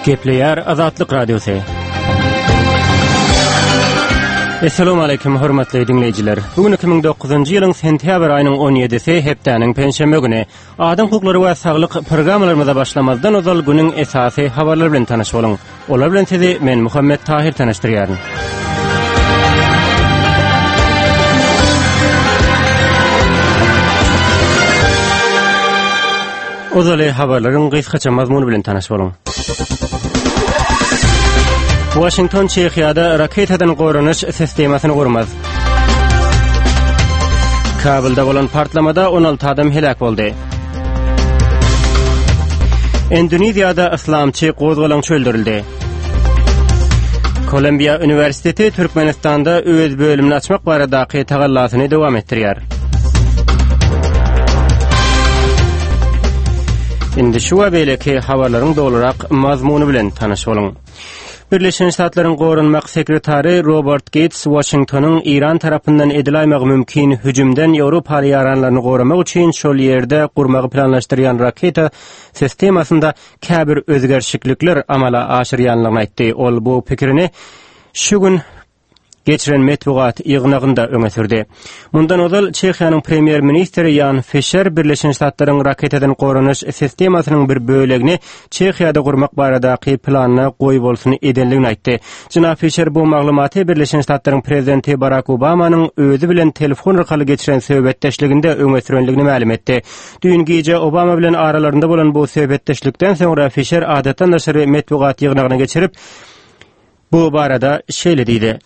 Gepleyer Azatlyk Radiosu. Assalamu alaykum hormatly dinleyijiler. Bugün 2009-njy ýylyň sentýabr aýynyň 17-si hepdeniň penşenbe güni. Adam hukukları we saglyk programmalarymyza başlamazdan ozal günüň esasy habarlary bilen tanyş boluň. Olar bilen sizi men Muhammed Tahir tanışdyrýaryn. Ozaly habarlaryň gysgaça mazmuny bilen tanyş boluň. Washington Çekiýada raketadan goranyş sistemasyny gurmaz. Kabulda bolan partlamada 16 adam helak boldy. Endoneziýada islamçy gozgalanç öldürildi. Kolumbiya Üniversiteti Türkmenistanda öz bölümini açmak baradaky tagallasyny dowam etdirýär. Indi şu wabeleki habarlaryň dolarak mazmuny bilen tanyş boluň. Birleşen Ştatlaryň gorunmak sekretary Robert Gates Washingtonyň İran tarapyndan ediläýmegi mümkin hüjümden Ýewropa ýaranlaryny goramak üçin şol ýerde gurmagy planlaşdyrýan raketa sistemasynda käbir özgerşiklikler amala aşyrýanlygyny aýtdy. Ol bu pikirini şu gün geçiren metbuat ýygnagynda öňe sürdi. Mundan ozal Çekiýanyň premier ministri Jan Fischer Birleşen Ştatlaryň raketadan goranyş sistemasynyň bir bölegini Çekiýada gurmak baradaky planyna goýup bolsuny edenligini aýtdy. Jana Fischer bu maglumaty Birleşen Ştatlaryň prezidenti Barack Obamanyň özü bilen telefon arkaly geçiren söhbetdeşliginde öňe sürenligini ma'lum etdi. Düň gece Obama bilen aralarynda bolan bu söhbetdeşlikden soňra Fischer adatan näşri metbuat ýygnagyna geçirip bu barada şeýle diýdi.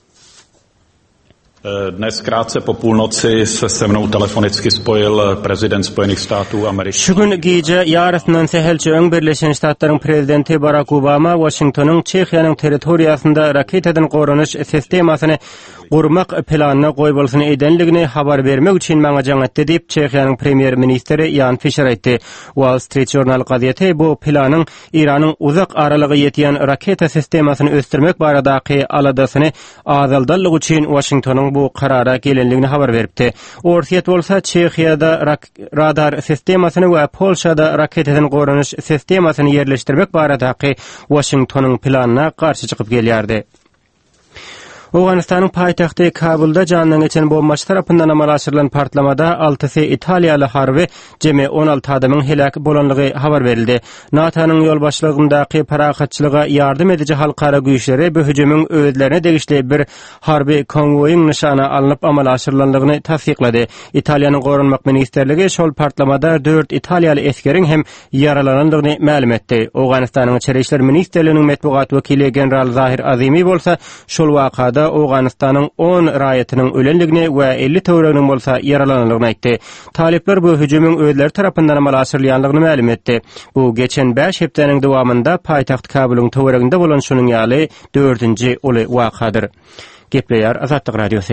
Dnes krátce po půlnoci se mnou telefonicky spojil prezident Spojených států amerických. Şugün gece yarısından sehelçe öň Birleşen Ştatlaryň prezidenti Barack Obama Washingtonyň Çekiýanyň territoriýasynda raketadan goranyş sistemasyny gurmak planyna goýup bolsuny edenligini habar bermek üçin maňa jaňatdy diýip Çekiýanyň premier ministri Jan Fischer aýtdy. Wall Street Journal gazetesi bu planyň Iranyň uzak aralygy ýetýän raketa sistemasyny ösdürmek baradaky aladasyny azaldanlyk üçin Washingtonyň bu karara gelenligini habar beripdi. Ortiýet bolsa Çekiýada radar sistemasyny we Polşada raketadan goranyş sistemasyny ýerleşdirmek baradaky Washingtonyň planyna garşy çykyp gelýärdi. Awganistanyň paýtagty Kabulda janyň geçen bombaçy tarapyndan amal aşyrylan partlamada 6sy Italiýaly harby jeme 16 adamyň helak bolanlygy habar berildi. NATO'nyň ýolbaşçylygyndaky paragatçylyga ýardym edici halkara güýçleri bu hüjümüň özlerine degişli bir harby konvoýyň nişana alınıp amal aşyrylanlygyny tasdiklady. Italiýanyň gorunmak ministerligi şol partlamada 4 Italiýaly eskeriň hem yaralananlygyny ma'lum etdi. Awganistanyň içeri işler ministerliginiň metbuat wekili general Zahir Azimi bolsa şol wakada Awganistanyň 10 raýatynyň ölenligini we 50 töwereginiň bolsa yaralananlygyny aýtdy. Talipler bu hüjümüň özleri tarapyndan amal aşyrylýanlygyny ma'lum etdi. Bu geçen 5 hepdeniň dowamında paýtaxt Kabulyň töwereginde bolan şunyň ýaly 4-nji uly wakadyr. Gepleýär Azatlyk Radiosu.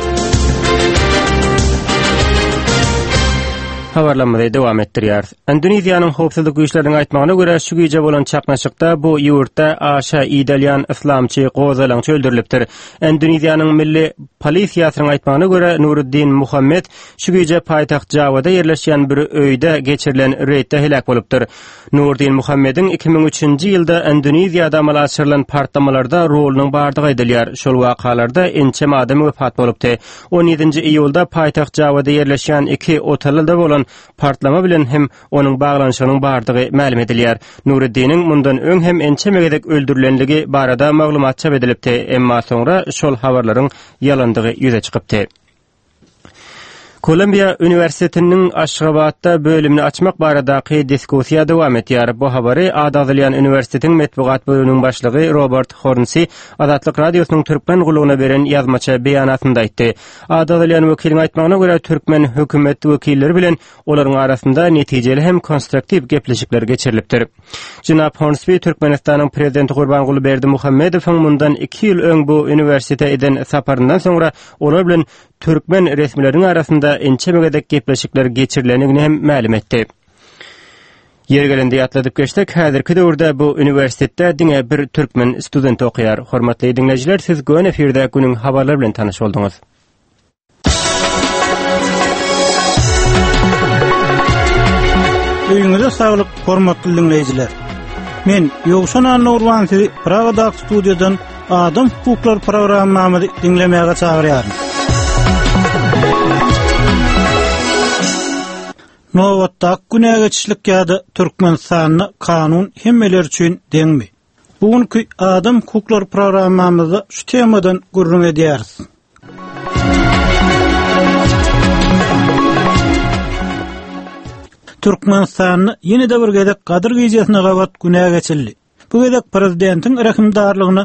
Habarlanmada dowam etdirýär. Endoneziýanyň howpsuzlyk güýçleriniň aýtmagyna görä şu gece bolan çaknaşykda bu ýurtda aşa idalyan islamçy gozalanç öldürilipdir. Endoneziýanyň milli polisiýasynyň aýtmagyna görä Nuruddin Muhammed şu gece paýtaxt Javada ýerleşýän bir öýde geçirilen reýtde helak bolupdyr. Nuruddin Muhammediň 2003-nji ýylda Endoneziýada amal aşyrylan partlamalarda rolunyň bardygy edilýär. Şol wakalarda ençem adam wefat bolupdy. 17-nji iýulda paýtaxt Javada ýerleşýän 2 otelda bolan partlama bilen hem onun bağlanşynyň bardygy ma'lum edilýär. Nuruddiniň mundan öň hem ençemegedek öldürilenligi barada maglumat çap edilipdi, emma soňra şol habarlaryň ýalandygy ýüze çykypdy. Kolumbiya Üniversitetiniň Aşgabatda bölümini açmak baradaky diskussiýa dowam etýär. Bu habary Adalyň Üniversitetiniň metbuat bölüminiň başlygy Robert Hornsy Azatlyk Radiosynyň türkmen gulugyna beren ýazmaça beýanatynda aýtdy. Adalyň wekiliniň aýtmagyna görä türkmen hökümet wekilleri bilen olaryň arasynda netijeli hem konstruktiv gepleşikler geçirilipdir. Jynap Hornsy Türkmenistanyň prezidenti Gurbanguly Berdimuhammedowyň mundan 2 ýyl öň bu üniversitete eden saparyndan soňra olar bilen türkmen resmileriniň arasynda ençemegedek gepleşikler geçirilenligini hem ma'lum etdi. Ýergelende ýatladyp geçdik. Häzirki döwürde bu üniversitetde diňe bir türkmen student okuyar. Hormatly dinleyijiler, siz göň efirde günüň habarlary bilen tanyş bolduňuz. Öýüňize saglyk, hormatly dinleyijiler. Men Ýogşan Anurwan sizi Pragada studiýadan Adam hukuklar programmamy dinlemäge çagyrýarym. Nowatda günägeçlik ýa-da Türkmenistanyň kanun hemmeler üçin deňmi? Bugünkü Adam hukuklar programmamyzda şu temadan gurrun edýäris. Türkmenistanyň ýene-de bir gedek gadyr gysjasyna gabat günä geçildi. Bu gedek prezidentiň rahimdarlygyna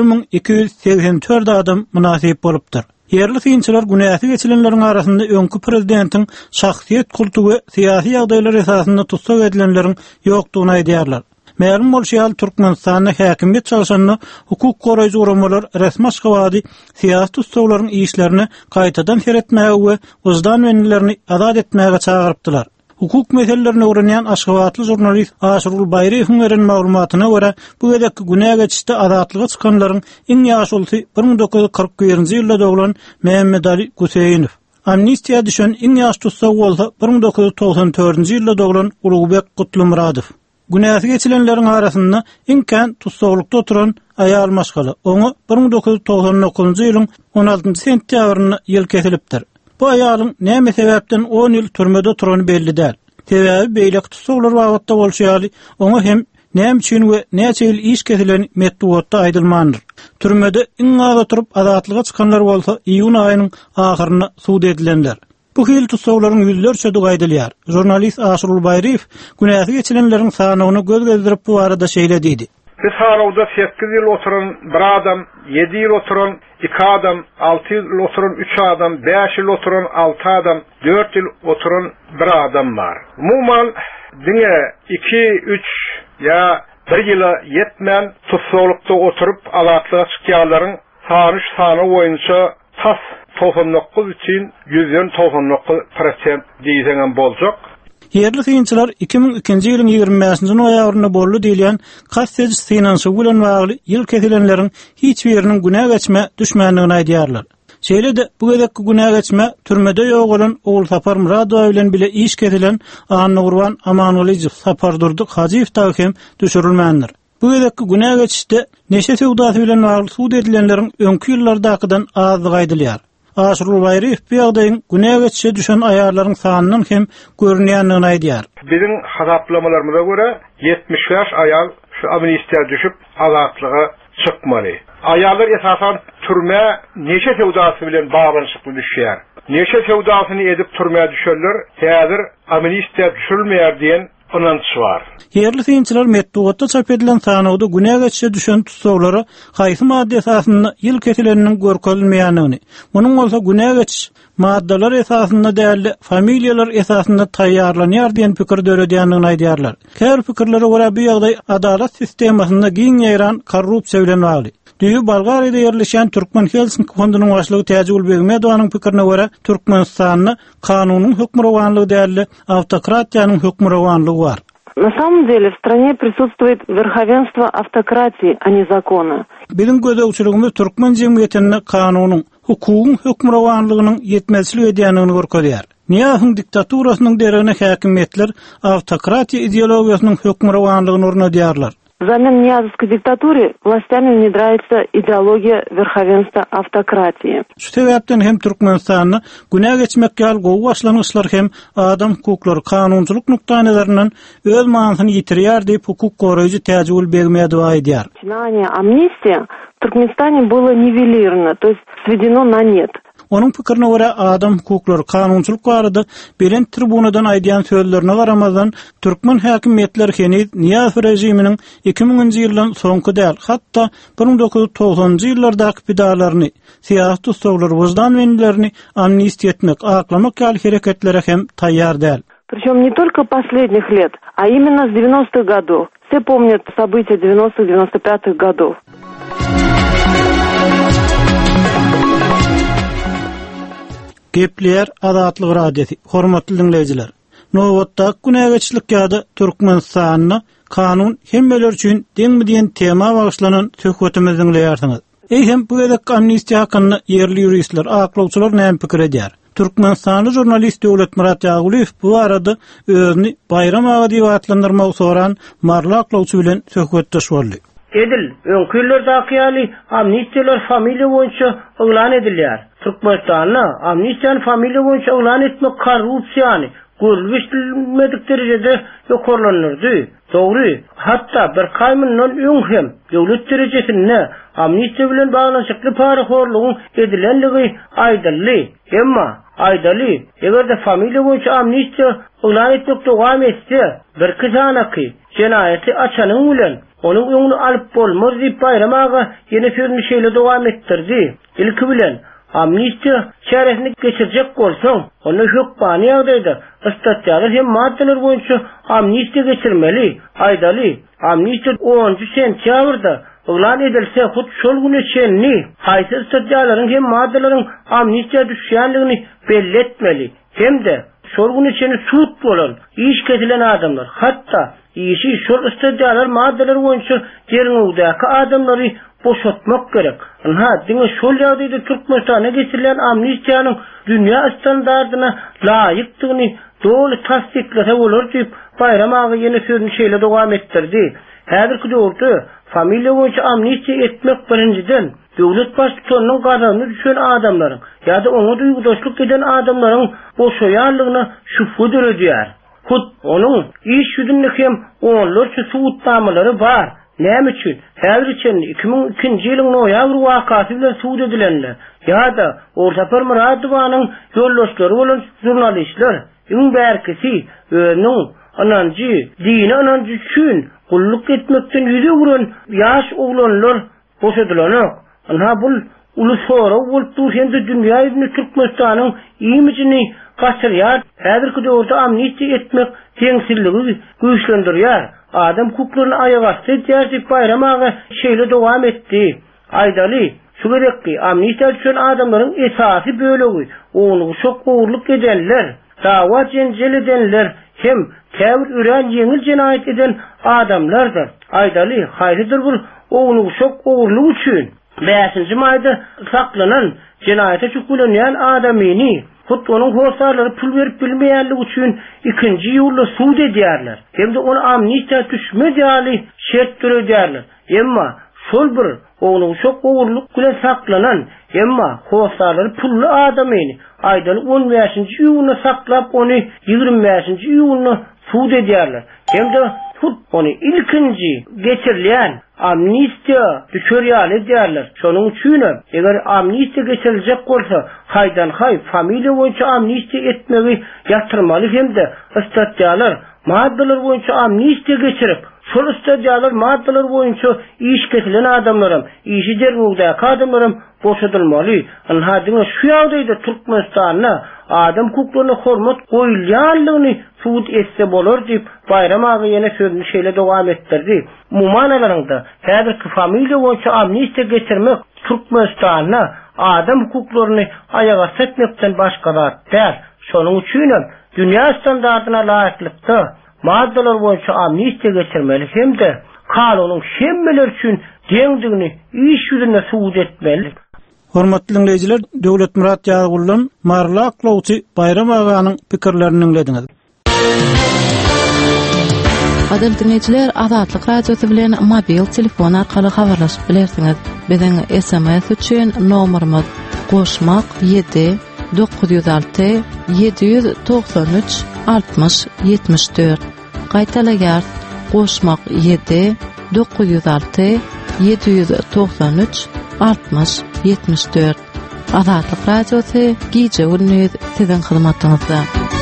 1284 adam munasip bolupdyr. Yerli synçylar günäsi geçilenleriň arasynda öňkü prezidentiň şahsiýet kultu we syýasy ýagdaýlar esasynda tutsak edilenleriň ýokdugyny aýdýarlar. Ma'lum bolşýal Türkmenistanyň häkimiýet çalşanyny hukuk goraýjy uramalar resmi şahwady syýasy tutsaglaryň işlerini gaýtadan seretmäge we wyzdan wenlerini azad etmäge çagyrypdylar. Hukuk meselelerini öwrenýän aşgabatly jurnalist Aşrul Bayraýewiň beren maglumatyna görä, bu gedekki günä geçişde azatlyga çykanlaryň iň ýaşulsy 1941-nji ýylda doglan Mehmed Ali Guseýinow. Amnistiýa düşen iň ýaş tutsak bolsa 1994-nji ýylda doglan Ulugybek Gutlumuradow. Günäsi geçilenleriň arasynda iň kän tutsaklykda oturan aýal maşgaly. Oňa 1999-njy ýylyň 16-njy sentýabryna ýyl kesilipdir. Bu aýalyň näme sebäpden 10 ýyl türmede oturany belli däl. Sebäbi beýlek tutsaklar wagtda bolşýaly, oňa hem näme üçin we näçe ýyl iş kesilen metduatda aýdylmandyr. Türmede iň az oturup azatlyga çykanlar bolsa iýun aýynyň ahyryna suud edilenler. Bu hil tutsaklaryň ýüzlerçe aýdylýar. Jurnalist Aşrul Bayraýew günäsi geçilenleriň sanawyny göz gezdirip bu arada şeýle diýdi. Biz harawda 8 ýyl oturan bir adam, 7 ýyl oturan 2 adam, 6 ýyl oturan 3 adam, 5 ýyl oturan 6 adam, 4 ýyl oturan bir adam bar. Umuman diňe 2-3 ýa 1 ýyla ýetmän tutsaklykda oturup azatlyga çykýanlaryň sany boýunça tas 99 üçin 199% diýsen boljak. Yerli synçylar 2002-nji ýylyň 25-nji noýabryna bolly diýilen Kassej synanyşy bilen bagly ýyl kesilenleriň hiç biriniň günä geçme düşmänligini aýdýarlar. Şeýle-de bu gedekki günä geçme türmede ýok bolan Oğul Sapar Muradow bilen bile iş kesilen Anurwan Amanulyjew Sapardurdyk Hajiýew taýkem düşürilmändir. Bu gedekki günä geçişde neşe sewdasy bilen bagly suud edilenleriň öňkü ýyllardakydan azlygy aýdylýar. Aşrul Bayraýew bu ýagdaýyň günä geçişe düşen aýarlaryň sanynyň hem görünýändigini aýdýar. Biziň hasaplamalarymyza görä 75 aýal şu amnistiýa düşüp azatlyga çykmaly. Aýallar esasan türme neşe sewdasy bilen baglanyşykly düşýär. Neşe sewdasyny edip türmeye düşerler, häzir amnistiýa düşülmeýär diýen onanç var. Yerli synçylar metduatda çap edilen sanawda günä geçişe düşen tutsaklary haýsy madde esasynda ýyl kesileniniň görkezilmeýändigini, munyň bolsa günä geçiş maddeler esasynda däli familiýalar esasynda taýýarlanýar diýen pikir döredýändigini aýdýarlar. Her pikirlere görä bu ýagdaý adalet sistemasynda giň ýaran korrupsiýa bilen bagly. Düýü Bolgariýada ýerleşen Türkmen Helsinki fondunyň başlygy Täjul Begmedowanyň pikirine görä Türkmenistanyň kanunyň hökmürawanlygy däli awtokratiýanyň hökmürawanlygy bar. На самом деле в стране присутствует верховенство автократии, а не закона. Bizim gözegçiligimiz Türkmen jemgyýetine kanunyň, hukukyň hökmürawanlygynyň ýetmezligi edýändigini görkezýär. Niýahyň diktaturasynyň derine häkimetler awtokratiýa ideologiýasynyň hökmürawanlygyny ornadýarlar. Взамен Ниязовской диктатуре властями внедряется идеология верховенства автократии. Şu sebäpden hem Türkmenistanyň günä geçmekkä gowy başlanyşlar hem adam hukuklary kanunçylyk nuktanalarinyň öz manysyny ýitirýär diýip hukuk goraýjy Täjul Begmedow aýdýar. Начинание амнистии в Туркменистане было нивелировано, то есть сведено на нет. Onun pikirine göre adam hukuklary kanunçylyk barada beren tribunadan aýdýan sözlerine garamazdan Türkmen häkimetleri Kenid Niýazow rejiminiň 2000-nji ýyldan soňky däl, hatda 1990-njy ýyllardaky pidalaryny, syýasy tutsaklary, wyzdan wenlerini amnistiýa etmek, aklamak ýaly hereketlere hem taýýar däl. Причем не только последних лет, а именно с 90-х годов. Все помнят события 90-95-х годов. Gepler azatlyk radiosi. Hormatly dinleyijiler. Nowatda günä geçişlik ýa-da Türkmenistanyň kanun hemmeler üçin deňmi diýen tema bagyşlanan söhbetimizi dinleýärsiňiz. Hem bu gedek amnistiýa hakynda yerli ýuristler, aklawçylar näme pikir edýär? Türkmenistanly jurnalist Döwlet Murat Ýaguliýew bu arada özüni bayram ağa diýip atlandyrmak soran Marla Aklawçy bilen söhbetdeş boldy. Edil, öňküllerde akyýaly amnistiýalar familiýa boýunça oglan edilýär. Türkmenistanda amnistiýany familiýa boýunça oglan etmek korrupsiýany görülmedik derejede ýokarlanyrdy. Dogry, hatda bir kaýmyndan öň hem döwlet derejesinde amnistiýa bilen baglanşykly paraxorlugyň edilenligi aýdyldy. Emma aýdaly, egerde familiýa boýunça amnistiýa oglan etmek dowam etse, bir kızanaky jenaýaty açanyň bilen onu öňüne alyp bolmaz diýip bayram ağa ýene sözüni şeýle dowam etdirdi. Ilki bilen amnistiýa şerefini geçirjek bolsaň, onu hökmany ýagdaýda statýalar hem maddeler boýunça amnistiýa geçirmeli. Aýdaly, amnistiýa 10 sentýabrda oglan edilse, hut şol güne çenni haýsy statýalaryň hem maddelerin amnistiýa düşýänligini belli etmeli. Hem de şol güne çenni suut bolan, iş kesilen adamlar, hatda işi şol statýalar maddeler boýunça ýerňewdäki adamlary boşatmak gerek. Diňe şol ýagdaýda Türkmenistana geçirilen amnistiýanyň dünýä standardyna laýykdygyny dogry tasdiklese bolar diýip bayram ağa ýene sözüni şeýle dowam etdirdi. Häzirki döwürde familiýa boýunça amnistiýa etmek birinciden döwlet başçylygynyň garagyny düşen adamlaryň ýa-da oňa duýgudaşlyk eden adamlaryň boşaýarlygyna şüphe edýär. Hut onuň iş ýüzünde hem onlarça suwutlamalary bar. Näme üçin? Häzir üçin 2002-nji ýylyň noýabr wakasy bilen suwut edilenler. Ýa-da Ortapar Muradowanyň ýoldaşlary bolan jurnalistler, iň bärkisi özüniň ananjy, dini ananjy üçin gulluk etmekden ýüze buran ýaş oglanlar boşadylar. Bu ulus sora bolup durýanda dünýä ýüzünde Türkmenistanyň imijini gaçyrýar. Häzirki döwürde amnistiýa etmek teňsizligi güýçlendirýär. Adam hukuklaryny aýaga basýar bayram ağa şeýle dowam etdi. Aýdaly, şu gerekki amnistiýa düşen adamlaryň esasy bölegi, onu şok gowurluk edenler, dawa jenjel edenler hem täwir üren ýeňil jenaýat eden adamlardyr. Aýdaly, haýrydyr bu onu şok gowurluk üçin 5-nji maýda saklanan jenaýata çukulanýan adamyny hut onuň horsarlary pul berip bilmeýänligi üçin 2-nji ýylda suwd edýärler. Hem de onu amnistiýa düşmedýäli şert türedýärler. Emma şol bir onuň şok gowurluk bilen saklanan, emma horsarlary pully adamyny aýdaly 15-nji ýylyna saklap ony 25-nji ýylyna suwd edýärler. Hem de hut onu ilkinji geçirilen amnistiýa düşürýäli diýerler. Şonuň üçin eger amnistiýa geçiriljek bolsa, haýdan haý familiýa boýunça amnistiýa etmegi ýatyrmaly hem de statýalar maddeler boýunça amnistiýa geçirip, şol statýalar maddeler boýunça iş kesilen adamlarym, işi derwegdäki adamlarym boşadylmaly. Diňe şu ýagdaýda Türkmenistanyna adam hukuklaryna hormat goýulýanlygyny suwut etse bolar diýip bayram ağa ýene sözüni şeýle dowam etdirdi. Mumanalaryňda häzirki familiýa boýunça amnistiýa geçirmek Türkmenistanyna adam hukuklaryny aýaga setmekden başga zat däl. Şonuň üçin dünýä standardyna laýyklykda maddeler boýunça amnistiýa geçirmeli hem de kanunyň hemmeler üçin deňdigini iş ýüzünde suwut etmeli. Hormatly dinleyijiler, Döwlet Murat Ýagulyň Marla Aklawçy bayram aganyň pikirlerini dinlediňiz. Adil dinleyijiler, Azatlyk radiosu bilen mobil telefon arkaly habarlaşyp bilersiňiz. Biziň SMS üçin nomerimiz +7 906 793 60 74. Gaýtalaýar +7 906 793 60 74. Azatlyk radiosu gije günüňiz siziň hyzmatyňyzda.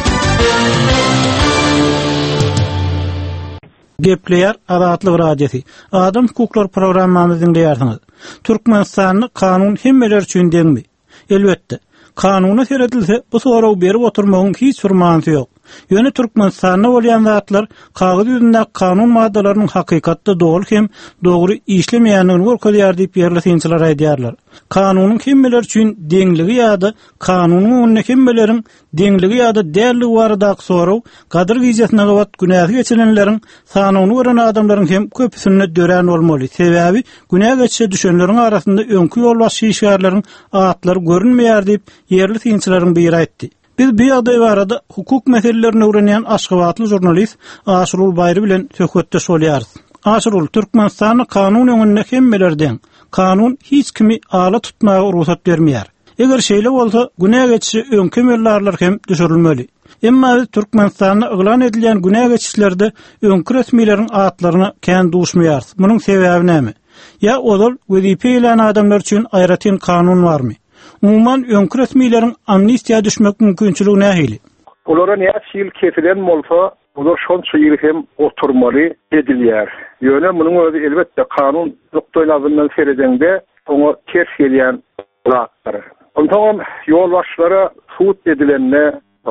Gepleýär Azatlyk radiosu. Adam hukuklar programmamyzy dinleýärsiňiz. Türkmenistanyň kanun hemmeler üçin deňmi? Elbetde. Kanuny seredilse bu soraw berip oturmagyň hiç bir manysy ýok. Ýöne Türkmenistanda bolýan zatlar kağıt ýüzünde kanun maddalarynyň hakykatda dogry hem dogry işlemeýändigini görkezýär diýip ýerli synçylar aýdýarlar. Kanunyň kimmeler üçin deňligi ýa-da kanunyň öňüne kimmelerin deňligi ýa-da dälligi barada soraw gadyr giýjetine gowat günähi geçilenleriň sanyny gören adamlaryň hem köpüsine dören bolmaly. Sebäbi günähe geçişe düşenleriň arasynda öňkü ýol başy işgärleriň atlary görünmeýär diýip ýerli synçylaryň biri aýtdy. Biz bu ýagdaý barada hukuk meselelerini öwrenýän Aşgabatly jurnalist Aşrul Baýry bilen söhbetde bolýarys. Aşrul, Türkmenistanyň kanun öňünde kimmelerden kanun hiç kimi ala tutmagy ruhsat bermeýär. Eger şeýle bolsa, günähe geçişi öňkü millarlar hem düşürilmeli. Emma biz Türkmenistanda ýylan edilen günähe geçişlerde öňkü resmiýetiň atlaryna kän duşmaýar. Munyň sebäbi näme? Ya olar wezipe bilen adamlar üçin aýratyn kanun barmy? Umuman öňkü resmiýetiň amnistiýa düşmek mümkinçiligi nähili? Olara näçe ýyl kefilen bolsa, olar şonça ýyl hem oturmaly edilýär. Ýöne munyň özi elbetde kanun nukdaý nazaryndan seredende oňa ters gelýän zatlar. Ondan ýol başlara suut edilende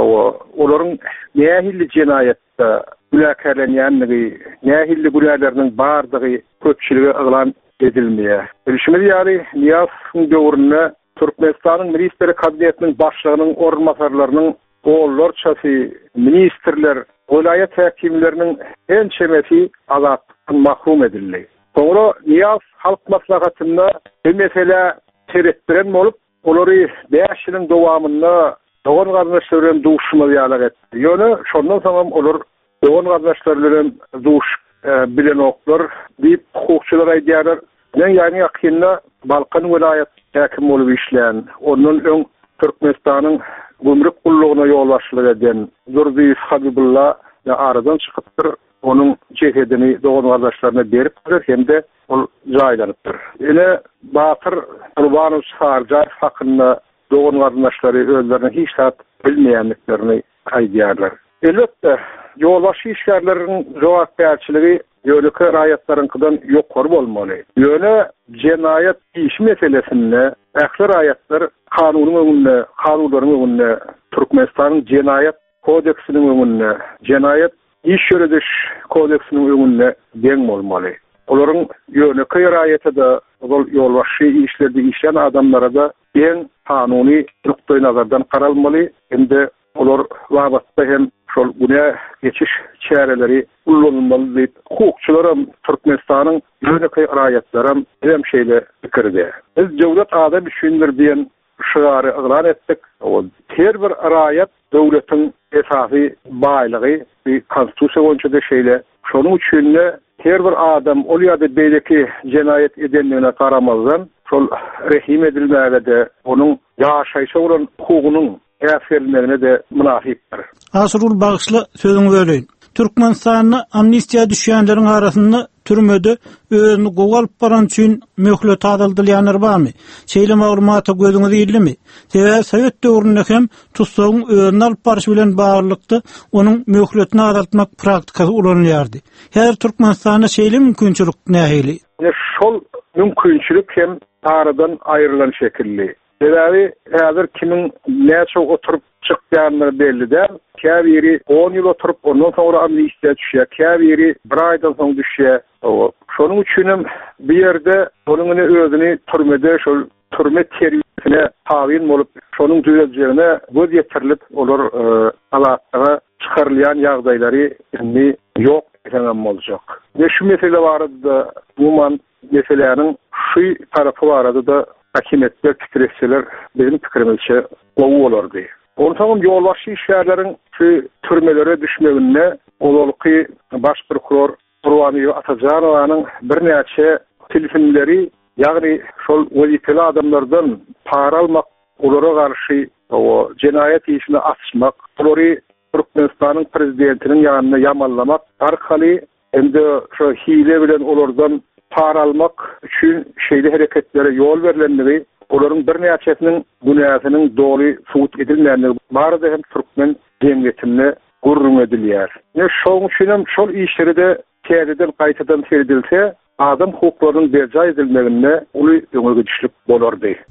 olaryň nähili jinayetde güläkerlenýändigi, nähili günäleriniň bardygy köpçüligi ýylan edilmeýär. Şunu ýaly Niýazowyň döwründe Türkmenistanyň ministeri kabinetiniň başlygynyň orunmasarlarynyň oğullarçasy ministrler, vilayet häkimleriniň en çemesi azatlykdan mahrum edildi. Soňra Niýaz halk maslahatynda bu mesele teretdiren bolup, olary 5 ýylyň dowamynda dogan garnaşlar bilen duşmaly ýaly etdi. Ýöne şondan soň olar dogan garnaşlar bilen duş bilen oklar diýip hukukçylar aýdýarlar. Men ýani ýakynda Balkan vilayet häkim bolup işleýän, onuň öň Türkmenistanyň gümrük gullugyna ýol başlyk eden Zurdiýew Habibullah aradan çykypdyr. Onuň cehedini dogan gardaşlaryna berip birer hemde ol jaýlanypdyr. Ene Bakyr Gurbanow Sarjar hakynda dogan gardaşlary özlerini hiç zat bilmeýänliklerini aýdýarlar. Elbetde ýol başy işgärleriň jogapkärçiligi ýönelik raýatlaryňkydan ýokary bolmaly. Ýöne jinayet iş meselesinde ähli raýatlar kanunyň öňünde, kanunlaryň öňünde, Türkmenistanyň jinayet kodeksiniň öňünde, jinayet iş ýörediş kodeksiniň öňünde deň bolmaly. Olaryň ýönelik raýatyda ýol başy işlerde işleýän adamlara da deň kanuny nukdaý nazardan garalmaly. Ende olar wagtda hem şol günä geçiş çäreleri ullanylmaly diýip hukukçylaram Türkmenistanyň ýönelik raýatlaram hem şeýle pikirde. Biz döwlet adam üçindir diýen şygary ýylan etdik. O her bir raýat döwletiň esasy baýlygy bir konstitusiýa boýunça da şeýle. Şonuň üçin her bir adam ol ýa-da beýleki jinayet edenligine garamazdan şol rehim edilmäge de onuň ýaşaýşa bolan hukugynyň äferlerine de münafipdir. Aşrul Bagyşly sözüňi böleýin. Türkmenistanyň amnistiýa düşýänleriň arasynda türmede özüni gowalyp baran üçin möhlet adaldylýanlar barmy? Şeýle maglumaty gözüňize ýylmy? Sebäbi Sowet döwründe hem tutsagyň özüni alyp barış bilen baglykda onuň möhletini adaltmak praktikasy ulanýardy. Häzir Türkmenistanda şeýle mümkinçilik nähili? Şol mümkinçilik hem aradan aýrylan şekilli. Sebäbi häzir kimin näçe oturup çykýanlygy belli däl. Käbiri 10 ýyl oturup ondan soňra amnistiýa düşýär. Käbiri 1 aýdan soň düşýär. Şonuň üçin bir ýerde onuň özüni türmede şol türme terbiýesine tabiň bolup, şonuň düzejegine göz ýetirilip, olar alatlyga çykarylýan ýagdaýlary indi ýok diýen boljak. Ve şu mesele barada umuman meselelerin şu tarafı barada da hakimiyetler titreşseler bizim fikrimizce gowy bolardy. Ondan ýol başy işgärleriň şu türmelere düşmegine olalky baş prokuror Gurbanow Atajanowyň bir näçe telefonleri, ýagny şol wezipeli adamlardan para almak, olara garşy o jinayet işini açmak, olary Türkmenistanyň prezidentiniň ýanyna ýamallamak arkaly ende şu hile bilen olardan para almak üçin şeýle hereketlere ýol berilendigi, olaryň bir näçesiniň günäsiniň dogry suut edilmänligi barada hem Türkmen jemgyýetine gurrun edilýär. Şoň üçin hem şol işlerde täzeden gaýtadan seredilse, adam hukuklarynyň berja edilmegine uly öňe geçişlik bolardy.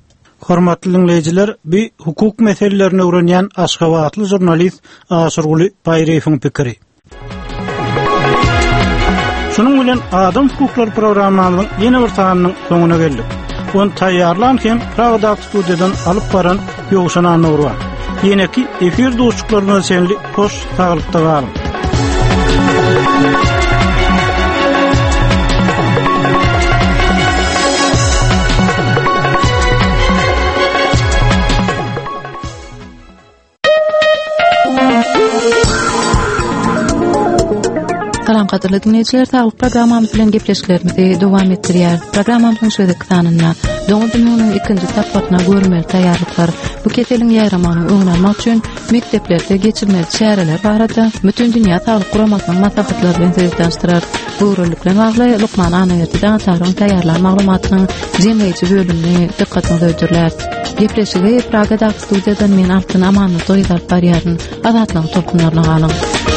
Hormatly dinleyijiler, bir hukuk meselelerini öwrenýän Aşgabatly jurnalist Aşyrguly Baýrewiň pikiri. Şunun bilen Adam Hukuklary programmanyň ýene bir sanynyň soňuna geldik. Onu taýýarlan hem Pragda studiýadan alyp baran Ýogşan Anur bar. Ýene-ki efir dostluklaryna senli hoş taglykda galyň. Salam qadirli dinleyijiler, sağlyk programmamyz bilen gepleşiklerimizi dowam etdirýär. Programmamyzyň şöhret sanyna Doňa dünýäniň ikinji tapmagyna görmeli taýýarlyklar. Bu keseliň ýaýramanyny öňüne almak üçin mekdeplerde geçirmeli şähereler barada bütün dünýä sağlyk guramasynyň maslahatlary bilen söýüşdirer. Bu uruluklar bagly Lukman Anaýerdiň tarym taýýarlan maglumatynyň jemleýici bölümini dikkatinizi öýdürler. Gepleşigi Pragada studiýadan men Altyn Amanyt doýdap barýaryn azatlyň topkunlaryna galyň.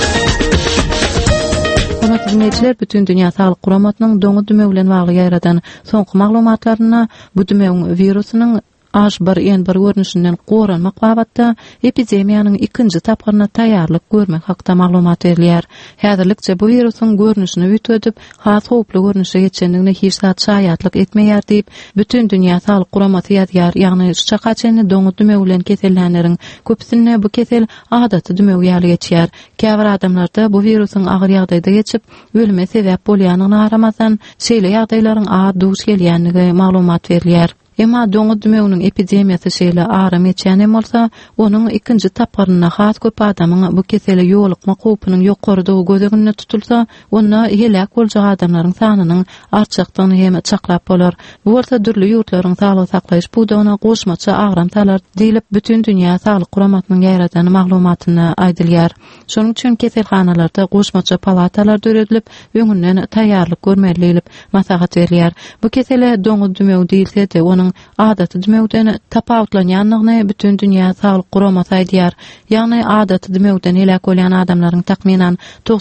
Dinleyijiler, bütün dünýä sağlyk guramatynyň doňa düme bilen bagly ýaradan soňky maglumatlaryna bu dümeň virusynyň H1N1 görnüşinden goranmak babatda epidemiýanyň ikinji tapgyryna taýýarlyk görmek hakda maglumat berilýär. Häzirlikçe bu virusyň görnüşini ütedip, has howply görnüşe geçendigine hiç zat şaýatlyk etmeýär diýip, bütün dünýä sağlyk guramaty ýazýar, ýagny şu kaçany doňa düme bilen kesellenleriň köpüsine bu kesel adaty düme ýaly geçýär. Käbir adamlarda bu virusyň agyr ýagdaýda geçip, ölüme sebäp bolýanyny aramazdan şeýle ýagdaýlaryň az duş gelýänligi maglumat berilýär. Emma doňa dümeňiniň epidemiýasy şeýle aram etýän bolsa, onuň ikinji tapgyryna has köp adamyň bu kesele ýolukma howpynyň ýokarıda gözeginde tutulsa, onda helak boljak adamlaryň sanynyň artjakdygyny hem çaklap bolar. Bu bolsa dürli ýurtlaryň saglyk saklaýyş budagyna goşmaça agramtalar diýilip bütün dünýä saglyk guramatynyň ýaradan maglumatyny aýdylýar. Şonuň üçin keselhanalarda goşmaça palatalar döredilip, öňünden taýýarlyk görmelilik maslahat berilýär. Bu kesele doňa dümeň diýilse-de, onuň adaty dümeňden tapawutlanýanlygyny bütün dünýä saglyk guramaty aýdýar. Ýagny adaty dümeňden helak bolýan adamlaryň takminan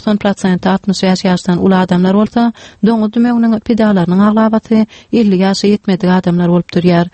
90% 60 ýaşdan uly adamlar bolsa, doňa dümeňiniň pedalarynyň aglabaty 50 ýaşa ýetmedi adamlar bolup durýar.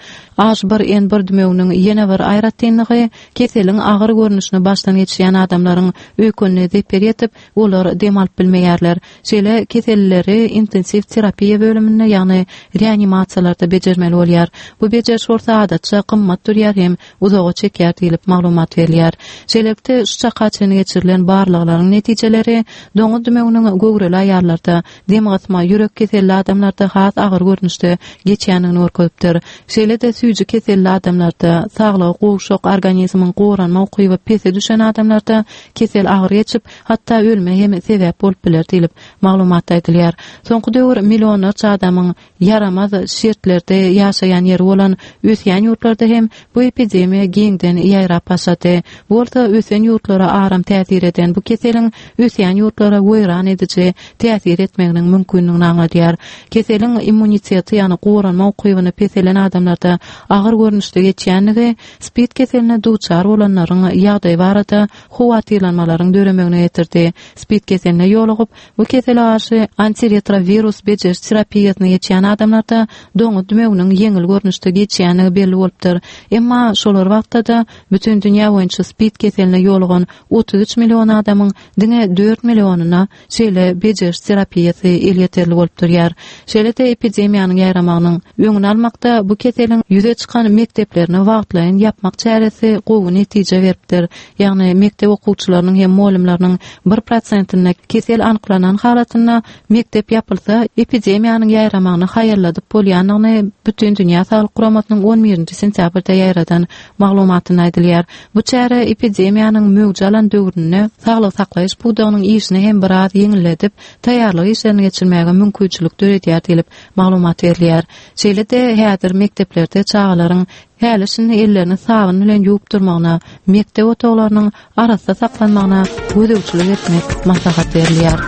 H1N1 dümeňiniň ýene bir aýratdynlygy keseliň agyr görnüşini başdan geçirýän adamlaryň öýkünine deper ýetip, olar dem alyp bilmeýärler. Şeýle keselleri intensiv terapiýa bölümine, ýagny reanimasiýalarda bejermeli bolýar. Bu beceriş orta adatça kymmat durýar hem uzağa çekýär diýilip maglumat berilýär. Şeýlekde şu kaçany geçirilen barlyklaryň netijeleri doňa dümeňiniň gögreli aýarlarda dem gatma ýürek keselli adamlarda has agyr görnüşde geçýänini görkezipdir. Şeýle-de süýji keselli adamlarda saglyk gowşak organizmiň goranma okyby pese düşen adamlarda kesel agyr geçip, hatda ölme hem sebäp bolup biler diýilip maglumat aýdylýar. Soňky döwür millionlarça adamyň yaramaz şertlerde ýaşaýan ýeri bolan ösýän ýurtlarda hem bu epidemiýa giňden ýaýrap başlady. Bu bolsa ösýän ýurtlara aram täsir eden bu keseliň ösýän ýurtlara goýran ediji täsir etmeginiň mümkinligini aňladýar. Keseliň immuniteti ýany goranma okybyny peselen adamlarda agyr görnüşde geçýänligi spid keseline duçar bolanlaryň ýagdaý barada howatyrlanmalaryň döremegine ýetirdi. Spid keseline ýolugyp, bu kesele aşy antiretrovirus beceriş terapiýasyny geçýän adamlarda doňa dümeňiniň ýeňil görnüşde geçýäni belli bolupdyr. Emma şolar wagtda bütün dünýä boýunça spid keseline ýolugan 33 million adamyň diňe 4 millionyna şeýle beceriş terapiýasy elýeterli bolup durýar. Şeýle-de epidemiýanyň ýaýramanyň öňüni almakda bu keseliň ýüze çykan mekteplerini wagtlaýyn ýapmak çäresi gowy netije beripdir. Ýagny mektep okuwçylarynyň hem muallimläriniň 1%-ne kesel anyklanan halatyna mektep ýapylsa, epidemiýanyň ýaýramanyny haýyrladyp bolýanlygyny bütün dünýä saglyk guramatynyň 11-nji sentýabrda ýaradan maglumatyny aýdylýar. Bu çäre epidemiýanyň möwjalan döwrüne saglyk saklaýyş budagynyň işini hem biraz ýeňilledip, taýýarlyk işlerini geçirmäge mümkinçilik döredýär diýilip maglumat berilýär. Şeýle-de häzir mekteplerde çağalaryň hälisini ellerini sabun bilen ýuwup durmagyna, mektep otaglarynyň arasynda saklanmagyna gözegçilik etmek maslahat berilýär.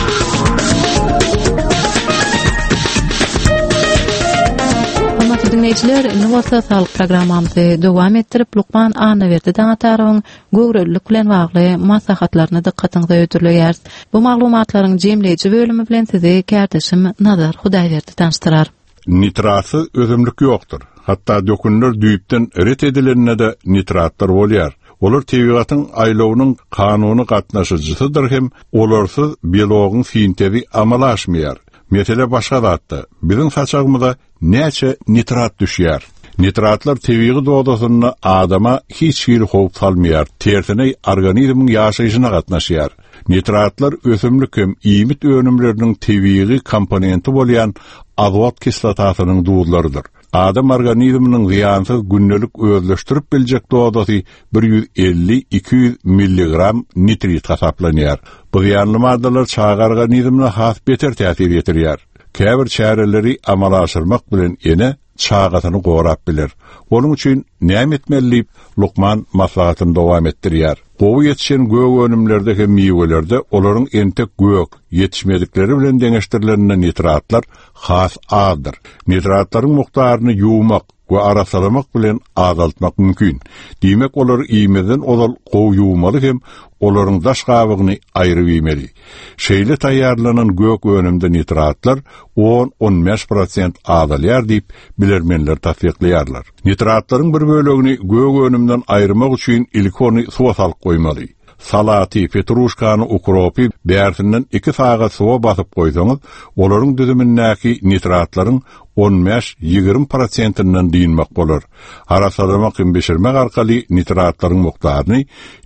Dinleyijiler, Nuwasa Sağlyk programmamyzy dowam etdirip Lukman Anaýerdiň tarabyň göwrelik bilen bagly maslahatlaryny dikkatiňize öýdürýär. Bu maglumatlaryň jemleýici bölümi bilen sizi kärdeşim Nazar Hudaýberdi tanıştyrar. Nitrasy özümlük ýokdur. hatta dökünler düýpden ret edilenine de nitratlar bolýar. Olar tebigatyň aýlawynyň kanuny gatnaşyjysydyr hem olarsız biologyň sintezi amalaşmaýar. Mesele başga zatda. Biziň saçagymyza näçe nitrat düşýär. Nitratlar tebigy dodasyny adama hiç bir howp salmaýar. Tersine organizmiň ýaşaýyşyna gatnaşýar. Nitratlar ösümlik hem iýmit önümleriniň tebigy komponenti bolýan azot kislatasynyň dowlarydyr. Adam organizminiň ziýansyz günnelik özleşdirip biljek dodasy 150-200 mg nitrit hasaplanýar. Bu ziýanly maddalar çağa organizmine has beter täsir ýetirýär. Käbir çäreleri amalaşdyrmak bilen ene çağatyny gorap bilir. Onuň üçin näme etmeli? Luqman maslahatyny dowam etdirýär. Gowy ýetişen gök önümlerde hem miwelerde olaryň entek gök yetişmedikleri bilen deňeşdirilen nitratlar has azdyr. Nitratlaryň mukdaryny ýuwmak we arasalamak bilen azaltmak mümkin. Diýmek olar iýmeden olal gowy ýuwmaly hem olaryň daş gabygyny aýryp ýemeli. Şeýle taýýarlanan gök önümde nitratlar 10-15% azalýar diýip bilermenler tasdiqlaýarlar. Nitratlaryň bir bölegini gök önümden aýrymak üçin ilk ony suwa salyp goýmaly. Salati, petruşkany, ukropi bärsinden 2 sagat suwa basyp goýsaňyz, olaryň düzümindäki nitratlaryň 15-20%-inden diýilmek bolar. Arasalamak hem beşirmek arkaly nitratlaryň mukdaryny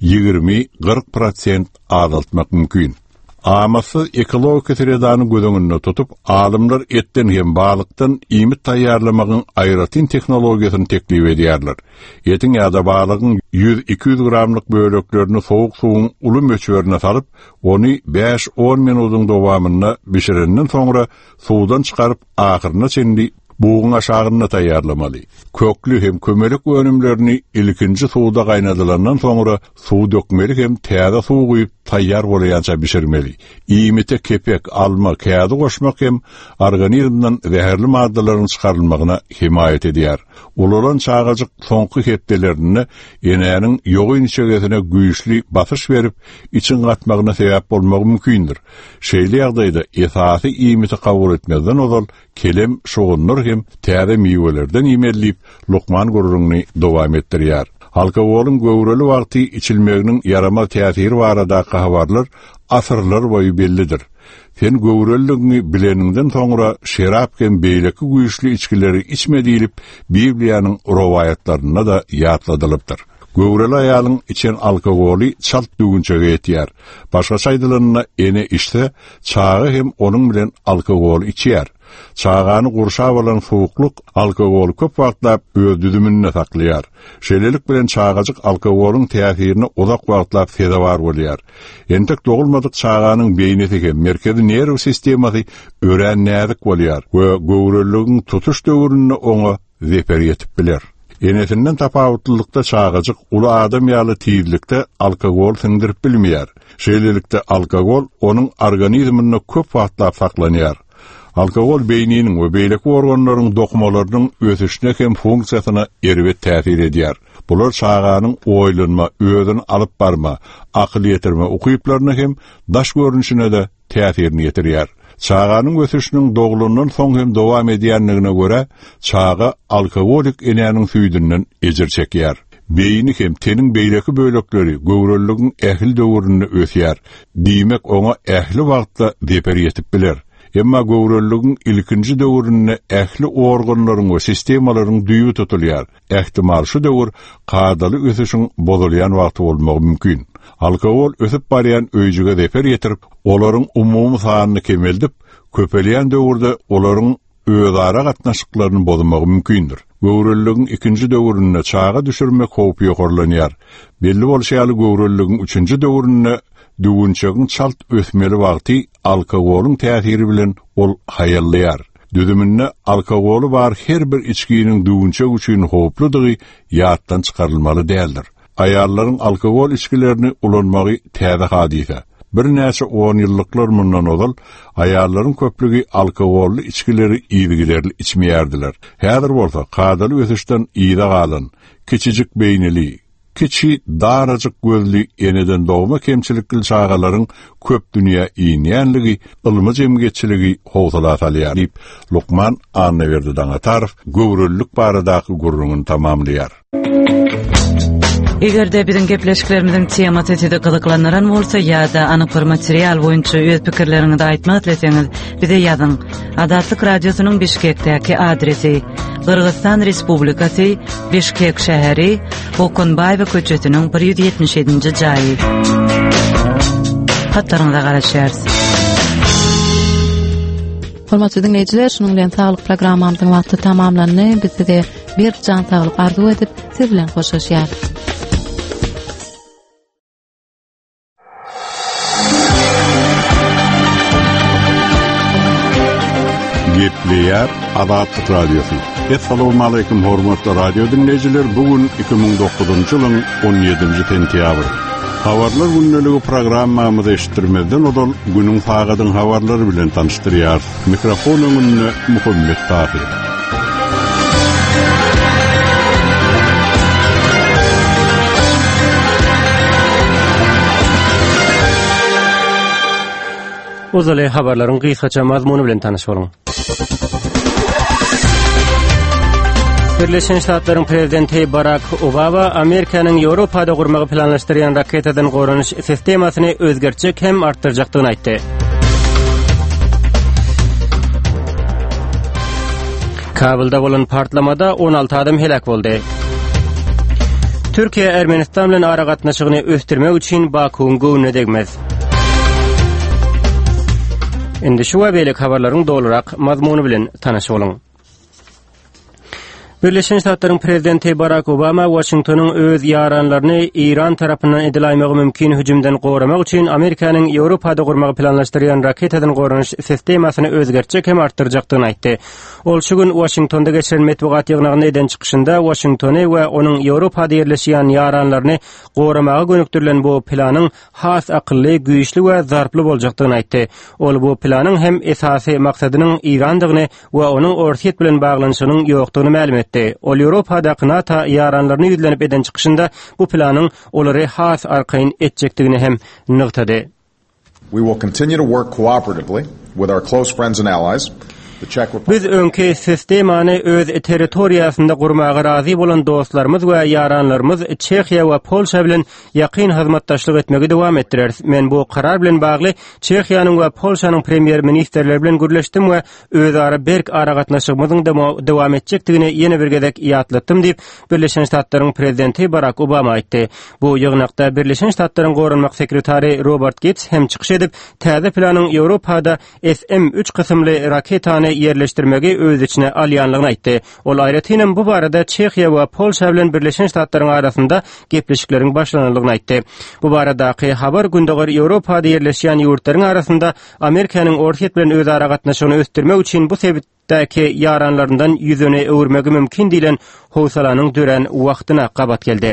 20-40% azaltmak mümkin. Amasy ekologik sredany gödüňünde tutup, alymlar etten hem balykdan iýmit taýýarlamagyň aýratyn teknologiýasyny teklip edýärler. Etin ýa-da balygyň 100-200 gramlyk böleklerini sowuk suwuň uly möçberine salyp, ony 5-10 minutyň dowamyna bişirenden soňra suwdan çykaryp ahyrına çenli buğun aşağına taýýarlamaly. Köklü hem kömelik önümlerini ilkinci suwda gaýnadylandan soňra suw dökmeli hem täze suw goýup taýýar bolýança bişirmeli. Iýmite kepek, alma, kädi goşmak hem organizmden zäherli maddalaryň çykarylmagyna himayet edýär. Olaryň çağajyk soňky hepdelerini enäniň ýoğyn içegesine güýçli basyş berip için gatmagyna sebäp bolmagy mümkindir. Şeýle ýagdaýda esasy iýmiti kabul etmezden ozal kelem şogunlar hem täze miwelerden ýemelip Luqman gurruny dowam etdirýär. Alkogolun göwreli wagty içilmeginiň yarama täsiri baradaky habarlar asyrlar boýu bellidir. Sen göwrelligini bileninden soňra şerap hem beýleki güýçli içkileri içmedilip Bibliýanyň rowayatlaryna da ýatladylypdyr. Göwreli aýalyň içen alkogoly çalt dügünçege etýär. Başga saýdylanyna ene işte çağı hem onuň bilen alkogol içýär. Çağany gurşap bolan sowukluk alkogol köp wagtlap öz düzümünde saklaýar. Şeýlelik bilen çağajyk alkogoluň täsirini uzak wagtlap sedabar bolýar. Entek dogulmadyk çağanyň beýneti hem merkezi nerw sistemasy örenäzik bolýar we göwreligiň tutuş döwründe oňa zeper ýetip biler. Enetinden tapawutlykda çağajyk uly adam ýaly tiýizlikde alkogol singdirip bilmeýär. Şeýlelikde alkogol onuň organizminde köp wagtlap saklanýar. Alkogol beýniniň we beýleki organlaryň dokmalarynyň ösüşine hem funksiýasyna erbet täsir edýär. Bular çağanyň oýlanma, özüni alyp barma, akly ýetirme ukyplaryna hem daş görünüşine de täsirini ýetirýär. Çağanyň ösüşiniň dogulundan soň hem dowam edýänligine görä, çağa alkogolik enäniň süýdünden ejir çekýär. Beýni hem teniň beýleki bölekleri göwrelligiň ähli döwründe ösýär. Diýmek oňa ähli wagtda zeper ýetip biler. Emma göwrelligiň ilkinji döwründe ähli organlaryň we sistemalaryň düýü tutulýar. Ähtimal şu döwür gadaly ösüşiň bozulýan wagty bolmagy mümkin. Alkogol ösüp barýan öýjüge zeper ýetirip, olaryň umumy sanyny kemeldip, köpelýän döwürde olaryň özara gatnaşyklaryny bozmagy mümkindir. Göwrelligiň ikinji döwründe çağa düşürmek howpy ýokarlanýar. Belli bolşaýaly göwrelligiň üçinji döwründe dügünçegiň çalt ösmeli wagty alkogoluň täsiri bilen ol haýallýar. Düzümünde alkogolu bar her bir içkiniň dügünçek üçin howpludygy ýatdan çykarylmaly däldir. Aýallaryň alkogol içkilerini ulanmagy täze hadise. Bir näçe 10 ýyllyklar mundan ozal aýallaryň köplügi alkogolly içkileri iýdigilerli içmeýärdiler. Häzir bolsa gadaly ösüşden ýyda galan, kiçijik beýneli, kiçi daracık gözlü eneden doğma kemçilikli çağaların köp dünya iýnýänligi, ılmy jemgyýetçiligi howsalat alýar diýip Lukman Anneverdi Daňatarov göwrüllük baradaky gurrunyny tamamlaýar. Egerde bizim gepleşiklerimizin temasy sizi gyzyklandyran bolsa ýa-da anyk bir material boýunça öz pikirleriňizi aýtmak dileseňiz bize ýazyň. Adatlyk radiosynyň Bişkekdäki adresi Kırgızstan Respublikasy, Bişkek şäheri, Okunbaýew köçesiniň 177-nji jaýy. Hatlaryňyza garaşýarys. Hormatly dinleýijiler, şunuň bilen saglyk programmamyzyň wagty tamamlandy. Biz size bir can saglyk arzu edip siz bilen hoşlaşýar. Gepleýär Adatlyk radiosu. Assalamu alaykum hormatly radio dinleýijiler. Bugun 2009-njy ýylyň 17-nji sentýabr. Habarlar günneligi programmamyzy eşitdirmeden odal günüň fagadyň habarlary bilen tanışdyrýar. Mikrofon öňünde Muhammed Tahir. Ozale habarlaryň gysgaça mazmuny bilen tanyş boluň. Birleşen Ştatlaryň prezidenti Barack Obama Amerikanyň Ýewropada gurmagy planlaşdyrýan raketadan goranyş sistemasyny özgertjek hem artdyrjakdygyny aýtdy. Kabulda bolan partlamada 16 adam helak boldy. Türkiýe Ermenistan bilen ara gatnaşygyny östirmek üçin Bakuň göwnüne degmez. Indi şu webelik habarlaryň dolurak mazmuny bilen tanyş boluň. Birleşen Ştatlaryň prezidenti Barack Obama Washingtonyň öz ýaranlaryny İran tarapyndan ediläýmegi mümkin hüjümden goramak üçin Amerikanyň Ýewropada gurmagy planlaşdyrýan raketadan goranyş sistemasyny özgertjek hem artdyrjakdygyny aýtdy. Ol şu gün Washingtonda geçiren metbuat ýygnagyna eden çykyşynda Washingtony we onuň Ýewropada ýerleşýän ýaranlaryny goramaga gönükdirilen bu planyň has akylly, güýçli we zarply boljakdygyny aýtdy. Ol bu planyň hem esasy maksadynyň İrandygyny we onuň Orsiýet bilen baglanyşynyň ýokdugyny ma'lum etdi. Ol Ýewropada NATO ýaranlaryny ýüzlenip eden çykyşynda bu planyň olary has arkaýyn etjekdigini hem nygtady. We will continue to work cooperatively with our close friends and allies. Biz öňki sistemany öz territoriýasynda gurmaga razy bolan dostlarymyz we ýaranlarymyz Çehiýa we Polşa bilen ýakyn hyzmatdaşlyk etmegi dowam etdireriz. Men bu karar bilen bagly Çehiýanyň we Polşanyň premier ministrleri bilen gürleşdim we özara berk ara gatnaşygymyzyň dowam etjekdigini ýene bir gezek ýatlatdym diýip Birleşen Ştatlaryň prezidenti Barack Obama aýtdy. Bu ýygnakda Birleşen Ştatlaryň gorunmak sekretary Robert Gates hem çykyş edip täze planyň Ýewropada SM-3 kysymly raketany yerleştirmegi öz içine alýanlygyny aýtdy. Ol aýratynam bu barada Çehiýa we Polşa bilen Birleşen Ştatlaryň arasynda gepleşikleriň başlananlygyny aýtdy. Bu baradaky habar gündäger Ýewropada yerleşýän ýurtlaryň arasynda Amerikanyň Orsiýet bilen özara gatnaşygyny östirmek üçin bu sebäpdäki ýaranlaryndan ýüzüne öwürmegi mümkin diýilen howsalanyň dören wagtyna gabat geldi.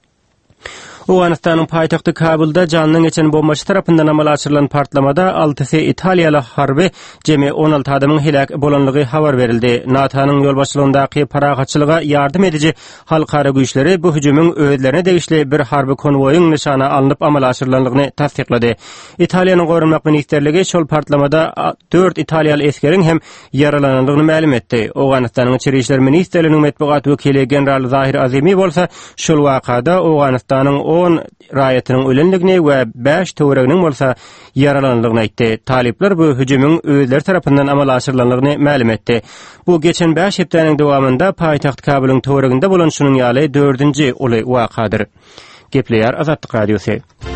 Owganistanyň paýtagty Kabulda janyň geçen bombaçy tarapyndan amal açyrylan partlamada 6 Italiýaly harby jemi 16 adamyň helak bolanlygy habar berildi. NATO'nyň ýolbaşçylygyndaky paragatçylyga ýardym edici halkara güýçleri bu hüjümüň öýdlerine degişli bir harby konwoýyň nyşana alınıp amal açyrylanlygyny tasdiklady. Italiýanyň gorunmak ministerligi şol partlamada 4 Italiýaly eskeriň hem yaralananlygyny ma'lum etdi. Owganistanyň içeri işler ministerliginiň metbuat wekili general Zahir Azimi bolsa şol wakada Owganistanyň 10 raýatynyň ölenligini we 5 töwereginiň bolsa yaralananlygyny aýtdy. Talipler bu hüjümüň öýdler tarapyndan amal açyrylanlygyny ma'lum etdi. Bu geçen 5 hepdeniň dowamında paýtaxt Kabulyň töwereginde bolan şunun ýaly 4-nji uly wakadyr. Gepleýär Azatlyk radiosy.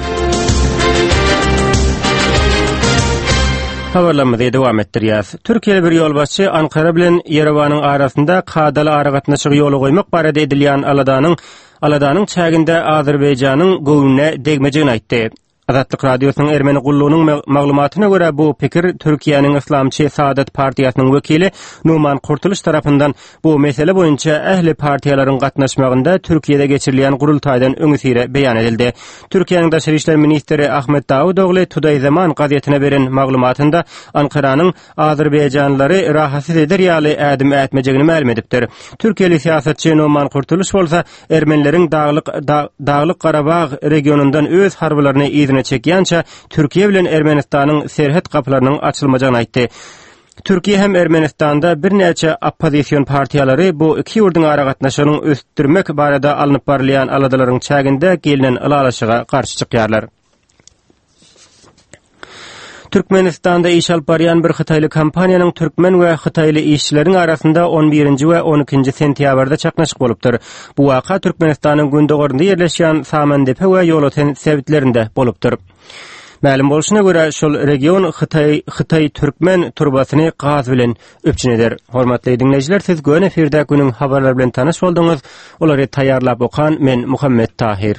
Habarlamada dowam etdirýär. Türkiýe bir ýolbaşçy Ankara bilen Yerewanyň arasynda kadaly ara gatnaşygy ýoly goýmak barada edilýän aladanyň çäginde Azerbaýjanyň göwnüne degmejigini aýtdy. Azatlyk radiosynyň Ermeni gullugynyň maglumatyna görä bu pikir Türkiýanyň Islamçy Saadet Partiýasynyň wekili Numan Kurtuluş tarapyndan bu mesele boýunça ähli partiýalaryň gatnaşmagynda Türkiýede geçirilýän gurultaýdan öňsire beýan edildi. Türkiýanyň Daşary işler ministri Ahmet Davudogly Today Zaman gazetine beren maglumatynda Ankaranyň Azerbaýjanlary rahatsız eder ýaly ädim ätmejegini ma'lum edipdir. Türkiýeli siýasatçy Numan Kurtuluş bolsa Ermenileriň Daglyk Garabağ regionundan öz harbylaryny izine çekýänçä Türkiýe bilen Ermenistanyň serhat kapylarynyň açylmajagyny aýtdy. Türkiýe hem Ermenistanda bir näçe oppozisiýon partiýalary bu iki ýurduň ara gatnaşygyny ösdürmek barada alınıp barylýan aladalaryň çäginde gelinen ylalaşyga garşy çykýarlar. Türkmenistanda iş alyp barýan bir Hytaýly kompaniýanyň türkmen we Hytaýly işçileriň arasynda 11-nji we 12-nji sentýabrda çaknaşyk bolupdyr. Bu waka Türkmenistanyň gündegorunda ýerleşýän Samandepe we Ýoloten sebitlerinde bolupdyr. Ma'lum bolşuna görä şol region Hytaý türkmen turbasyny gaz bilen öpçün eder. Hormatly dinleýijiler, siz göň eferde günüň habarlary bilen tanyş boldyňyz. Olary taýýarlap okan men Muhammed Tahir.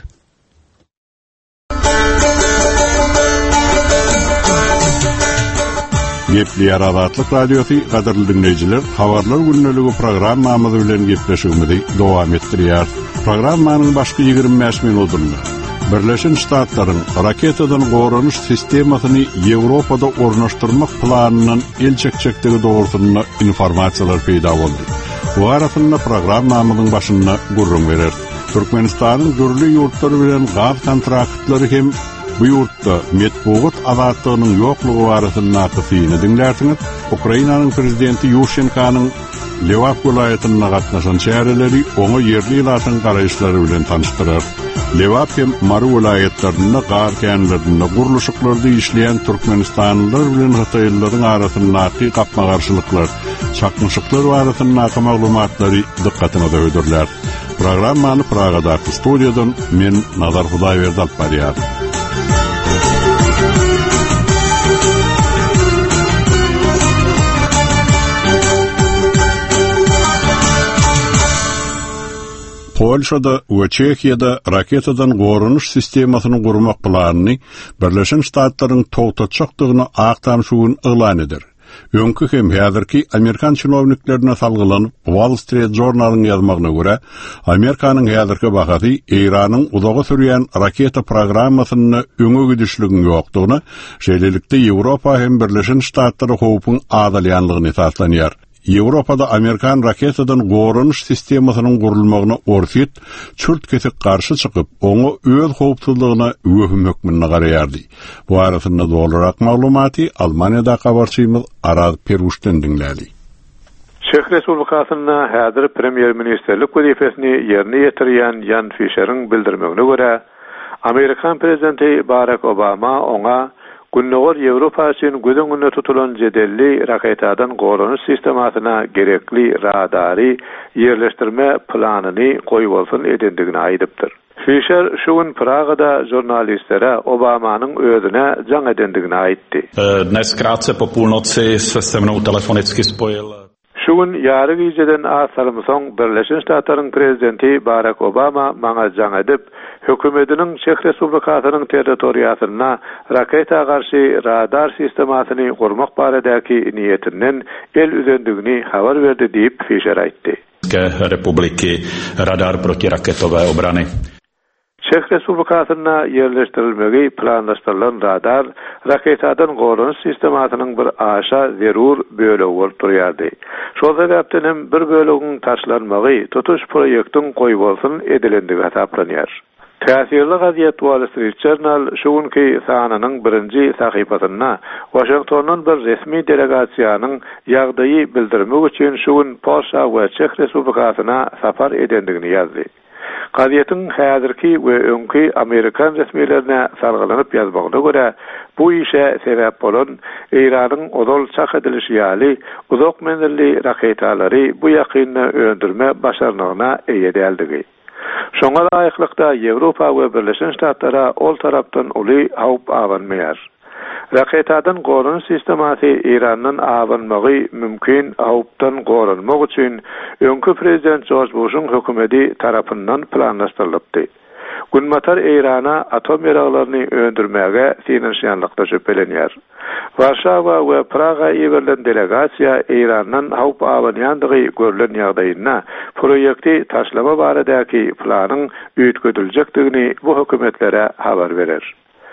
Gepli Azatlyk radiosu gaderli dinleyijiler, habarlar günneligi programmamyzy bilen gepleşigimizi dowam etdirýär. Programmanyň başky 25 minutyny Birleşen Ştatlaryň raketadan goranuş sistemasyny Ýewropada ornaşdyrmak planynyn elçekçektigi dogrusynda informasiýalar peýda boldy. Bu arasynda programmamyzyň başynda gurrun berer. Türkmenistanyň dürli ýurtlary bilen gaz kontraktlary hem bu ýurtda metbuat azatlygynyň ýoklugy barasynda akysyny dinlersiňiz. Ukrainanyň prezidenti Ýušenko'nyň Lewap vilayatyna gatnaşan şäherleri oňa ýerli ýylatyň garaýşlary bilen tanışdyrar. Lewap hem Mary vilayatlarynda gar känlerinde guruluşyklarda işleýän türkmenistanlylar bilen Hytaýlylaryň arasyndaky gapma-garşylyklar, çakmyşyklar barasyndaky maglumatlary dikkatyna döwürler. Programmany Pragadaky studiýadan men Nazar Hudaýberdi alyp barýar. Polşada we Çekiýada raketadan goranuş sistemasyny gurmak planyny Birleşen Ştatlaryň togtatjakdygyny aktamşugyny elan eder. Öňkü hem häzirki Amerikan çynowniklerine salgylanyp Wall Street Journal'yň ýazmagyna görä, Amerikanyň häzirki bahasy Iranyň uzaga sürýän raketa programmasyny öňe gidişligini ýokdugyny, şeýlelikde Ýewropa hem Birleşen Ştatlary howpyň azalýanlygyny esaslanýar. Ýewropada Amerikan raketadan goranuş sistemasynyň gurulmagyna orsit çürt kesik garşy çykyp, oňa öz howpsuzlygyna wöhüm hökmüne garaýardy. Bu arasynda dolarak maglumaty Almaniýada habarçymyz Araz Peruşdan dinlädi. Çek Respublikasyna häzir premier ministerlik wezifesini ýerine ýetirýän Jan Fischer'iň bildirmegine görä, Amerikan prezidenti Barack Obama oňa Günnegor Ýewropa üçin gödüňünde tutulan jedelli raketadan goranuş sistemasyna gerekli radary ýerleşdirme planyny goýup bolsun edendigini aýdypdyr. Fischer şu gün Pragada jurnalistlere Obamanyň özüne jaň edendigini aýtdy. Dnes krátce po půlnoci se mnou telefonicky spojil. Şu gün ýary geceden asarym soň Birleşen Ştatlaryň prezidenti Barack Obama maňa jaň edip, hökümetiniň Çek Respublikasynyň territoriýasyna raketa garşy radar sistemasyny gurmak baradaky niýetinden el üzendigini habar berdi diýip Fischer aýtdy. Republiky radar protiraketové obrany. Çek Respublikasyna ýerleşdirilmegi planlaşdyrylan radar raketadan goranuş sistemasynyň bir aşa zerur bölegi bolup durýardy. Şol sebäpden hem bir böleginiň taşlanmagy tutuş proýektiň goýup bolsun edilendigi hasaplanýar. Täsirli gaziýet Wall Street Journal şu günki sananyň 1-nji sahypasyna Washingtondan bir resmi delegasiýanyň ýagdaýy bildirmek üçin şu gün Polşa we Çek Respublikasyna sapar edendigini ýazdy. Gaziýetiň häzirki we öňki Amerikan resmilerine salgylanyp ýazmagyna görä, bu işe sebäp bolan Iranyň odol çak edilişi ýaly uzak menzilli raketalary bu ýakynda öndürme başarnygyna eýe däldigi. Şoňa laýyklykda Ýewropa we Birleşen Ştatlara ol tarapdan uly howp awanmaýar. Raketadan goranuş sistemasy Iranyň awanmagy mümkin howpdan goranmak üçin öňkü prezident George Bush'un hökümeti tarapyndan planlaşdyrylypdy. Günmatar Eýrana atom ýaraglaryny öndürmäge finansiýanlykda şüphelenýär. Warşawa we Praga ýeberilen delegasiýa Eýrandan hawp awanyandygy görülen ýagdaýyna proýekti taşlama baradaky planyň üýtgediljekdigini bu hökümetlere habar berer.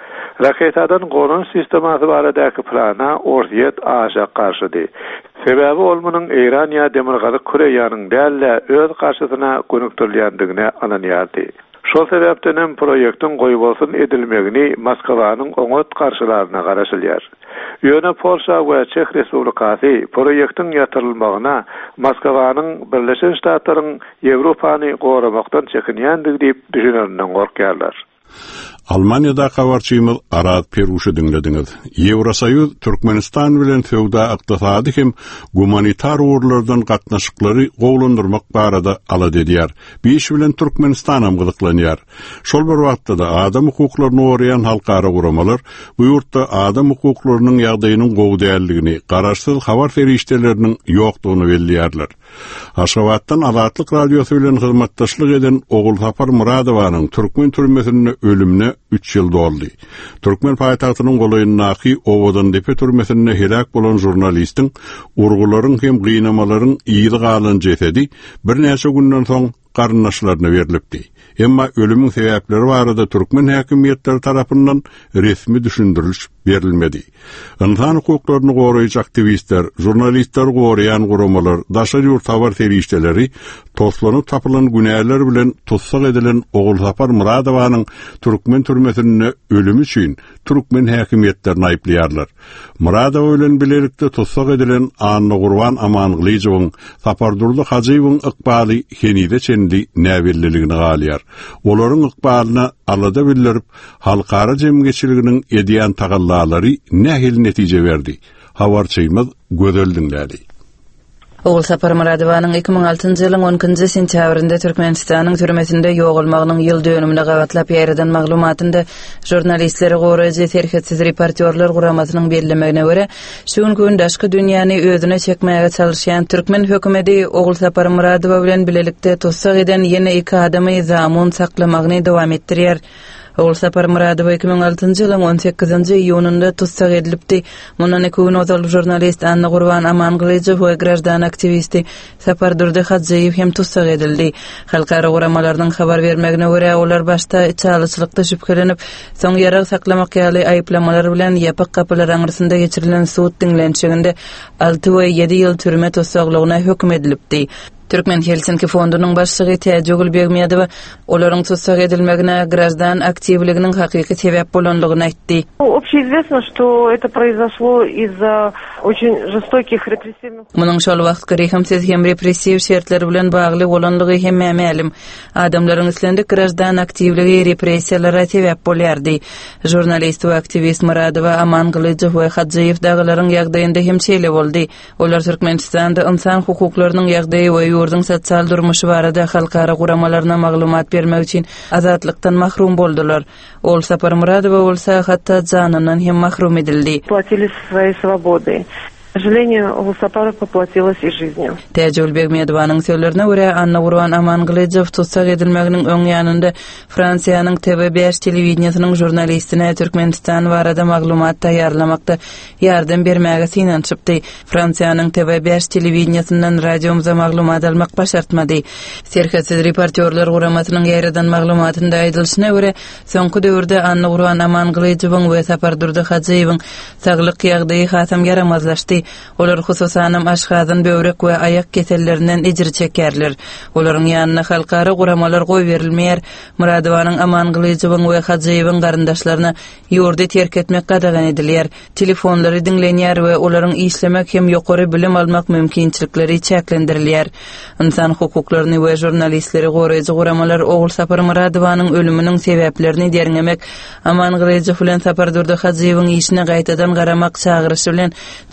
Raketadan goran sistemasy baradaky plana ordiýet aşa karşıdy. Sebäbi olmanyň Eýran ýa demirgalyk Koreýanyň dälle öz karşysyna gönükdirilýändigine ananýardy. Şol sebäpden hem proýektiň goýulsyn edilmegini Moskwanyň oňat karşylaryna garaşylýar. Ýöne Polşa we Çek Respublikasy proýektiň ýatyrylmagyna Moskwanyň Birleşen Ştatlaryň Ýewropany goramakdan çekinýändig diýip düşünýärler gorkýarlar. Almanya'da kawarçymyz Arat Peruşy dinlediňiz. Ýewrosoýuz Türkmenistan bilen feodal ykdysady hem humanitar uğurlardan gatnaşyklary gowlandyrmak barada ala edýär. Bu iş bilen Türkmenistan hem gyzyklanýar. Şol bir wagtda da adam hukuklaryny goraýan halkara guramalar bu ýurtda adam hukuklarynyň ýagdaýynyň gowdälligini, garaşsyz habar ferişteleriniň ýokdugyny belliýärler. Aşgabatdan Azatlyk radiosu bilen hyzmatdaşlyk eden Ogul Sapar Muradowanyň Türkmen türmesinde ölümine 3 ýyl doldy. Türkmen paýtagtynyň golaýyndaky Owadan depe türmesinde helak bolan jurnalistiň urgularyň hem gynamalaryň ýyly galan jesedi bir näçe günden soň garnaşlaryna berilipdi. Emma ölümün sebäpleri barada Türkmen häkimetleri tarapyndan resmi düşündiriliş berilmedi. İnsan hukuklaryny goraýjy aktivistler, jurnalistler goraýan guramalar, daşary ýurt habar ferişteleri toslanyp tapylan günäler bilen tutsak edilen Ogul Sapar Muradowanyň Türkmen türmesinde ölümü üçin Türkmen häkimetlerini aýplaýarlar. Muradow bilen bilelikde tutsak edilen Anna Gurban Amanlyjowyň Sapardurly Hajiýewiň ykbaly henide çenli näwelliligini galýar. Olaryň ykbalyna alada bildirip halkara jemgyçiliginiň edýän tagallary nähil netije berdi. Habarçymyz gözel dinlädi. Ogul Sapar Muradowanyň 2006-njy ýylyň 10-njy sentýabrynda Türkmenistanyň türmesinde ýoğulmagynyň ýyl dönümine gawatlap ýerden maglumatynda jurnalistleri goraýjy terhetsiz reportyorlar guramasynyň bellemegine görä, şu gün daşky dünýäni özüne çekmäge çalışýan Türkmen hökümeti Ogul Sapar Muradow bilen bilelikde tutsak eden ýene 2 adamy zamun saklamagyny dowam etdirýär. Ogul Sapar Muradow 2006-njy ýylyň 18-nji iýunynda tutsak edilipdi. Mundan 2 gün ozal jurnalist Anna Gurban Amanlyjow we grajdan aktivisti Sapardurly Hajiýew hem tutsak edildi. Halkara guramalarynyň habar bermegine görä olar başda çalyçylykda şüphelenip, soň ýarag saklamak ýaly aýplamalar bilen ýapyk kapylar aňyrysynda geçirilen suud dinlenşiginde 6 we 7 ýyl türme tutsaklygyna hökm edilipdi. Türkmen Helsinki fondunyň başlygy Täjegül Begmiýadow olaryň tutsak edilmegine grajdan aktivliginiň hakyky sebäp bolanlygyny aýtdy. Общеизвестно, что это произошло из-за очень жестоких репрессивных. Munyň şol wagtky rehimsiz hem repressiw şertler bilen bagly bolanlygy hem mälim. Adamlaryň islendik grajdan aktivligi repressiýalara sebäp bolýardy. Jurnalist we aktivist Muradow Amanlyjow we Hajiýew dagalaryň ýagdaýynda hem şeýle boldy. Olar Türkmenistanda insan hukuklarynyň ýagdaýy we ýurdun sosial durmuşy barada halkara guramalaryna maglumat bermek üçin azatlykdan mahrum boldular. Ogul Sapar Muradow bolsa hatda janyndan hem mahrum edildi. Платили своей свободой. К сожалению, Ogul Sapar поплатилась и жизнью. Täjegül Begmiýadowanyň söýlerine görä Anna Gurban Amanlyjow tutsak edilmeginiň öň ýanynda Fransiýanyň TV5 telewizionynyň jurnalistine Türkmenistan barada maglumat taýýarlamakda ýardam bermäge synançypdy. Fransiýanyň TV5 telewizionynyň radiomuza maglumat almak başartmady. Serhetsiz reportyorlar guramasynyň ýerden maglumatynda aýdylyşyna görä, soňky döwürde Anna Gurban Amanlyjowyň we Sapardurly Hajiýewiň saglyk ýagdaýy hasam yaramazlaşdy. Olar hususanam aşgazyň böwrek we ayak kesellerinden ejir çekerler. Olaryň ýanyna halkara guramalar goý berilmeýär. Muradowanyň Amanlyjowyň we Hajiýewiň garyndaşlaryna ýurdy terk etmek gadagan edilýär. Telefonlary dinlenýär we olaryň işlemek hem ýokary bilim almak mümkinçilikleri çäklendirilýär. İnsan hukuklaryny we jurnalistleri goraýjy guramalar Ogul Sapar Muradowanyň ölüminiň sebäplerini derňemek, Amanlyjow bilen Sapardurly Hajiýewiň işine gaýtadan garamak çagyryşy bilen Türkmenistan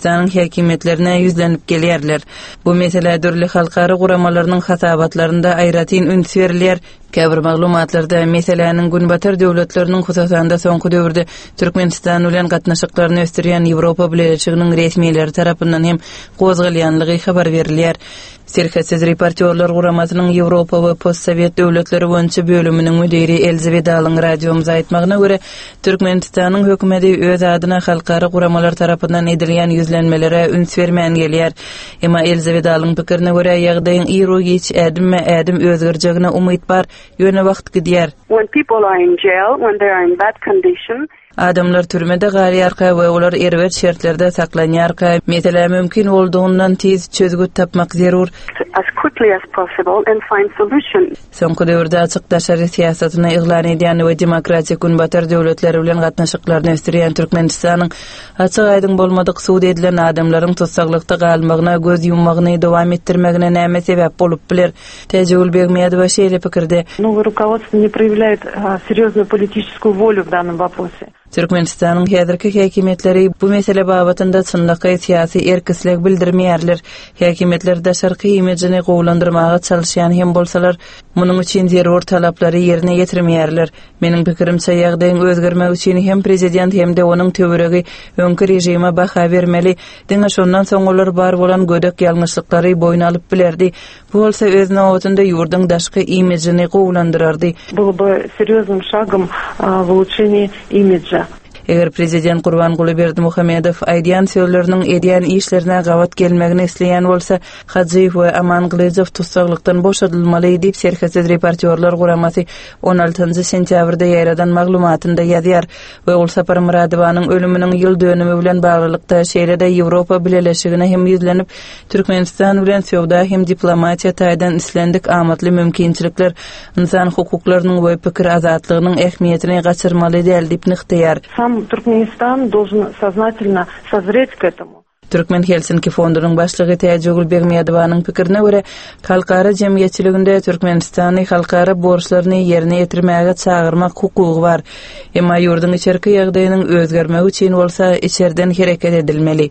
Türkmenistanyň häkimetlerine yüzlenip gelýärler. Bu mesele dörli halkary guramalarynyň hasabatlarynda aýratyn üns berilýär. Käbir maglumatlarda meselenin günbatar döwletleriniň hususanda soňky döwürde Türkmenistan bilen gatnaşyklaryny östirýän Ýewropa Birleşiginiň resmiýetleri tarapyndan hem gozgalýanlygy habar berilýär. Serhessiz reportyorlar guramasynyň Ýewropa we postsovet döwletleri boýunça bölüminiň müdiri Elizabeth Alın radiomuza aýtmagyna görä, Türkmenistanyň hökümeti öz adyna halkary guramalar tarapyndan edilýän yüzlenmelere üns bermän gelýär. Emma Elizabeth Alın pikirine görä, ýagdaýyň irogiç ädim özgerjegine umyt bar, ýöne wagt gidýär. When people are in jail, when they are in bad condition, adamlar türmede galýarka we olar erwet şertlerde saklanýarka, mesele mümkin bolduğundan tez çözgüt tapmak zerur. As quickly as possible and find solution. Soňky döwürde açyk daşary siýasatyny eglan edýän we demokratik günbatar döwletleri bilen gatnaşyklaryny östirýän Türkmenistanyň açyk aýdyň bolmadyk suud edilen adamlaryň tutsaklykda galmagyna, göz yummagyny dowam etdirmegine näme sebäp bolup biler? Tejrübeli Begmedova şeýle pikirde. Новое руководство не проявляет серьезную политическую волю в данном вопросе. Türkmenistanyň häzirki häkimetleri bu mesele babatynda çynlyky syýasy erkislik bildirmeýärler. Häkimetler daşarky imijini gowlandyrmaga çalışýan hem bolsalar, munyň üçin zerur talaplary ýerine getirmeýärler. Meniň pikirimçe ýagdaýyň özgermek üçin hem prezident hem de onuň töweregi öňkü rejime baha bermeli. Diňe şondan soň olar bar bolan gödek ýalňyşlyklary boyun alyp bilerdi. Bu bolsa öz nawatynda ýurdyň daşky imijini gowlandyrardy. Было бы серьезным шагом в улучшении имиджа. Eger prezident Gurbanguly Berdimuhammedow aýdýan sözleriniň edýän işlerine gawat gelmegini isleýän bolsa, Hajiýew we Amangylyjow tutsaklykdan boşadylmaly diýip serhessiz reportyorlar guramasy 16-njy sentýabrda ýaradan maglumatynda ýazýar we ol Sapar Muradowanyň ölüminiň ýyl dönümi bilen baglykda şeýlede Ýewropa Birleşigine hem ýüzlenip Türkmenistan bilen söwda hem diplomatiýa taýdan islendik amatly mümkinçilikler insan hukuklarynyň we pikir azatlygynyň ähmiýetini gaçyrmaly diýip nykdýar. Туркменистан должен сознательно созреть к этому. Türkmen Helsinki fondunyň başlygy Tejrübeli Begmedowanyň pikirine görä, halkara jemgyýetçiliginde Türkmenistany halkara borçlaryny ýerine ýetirmäge çagyrmak hukugy bar. Emma ýurdun içerki ýagdaýynyň özgermegi üçin bolsa içerden hereket edilmeli.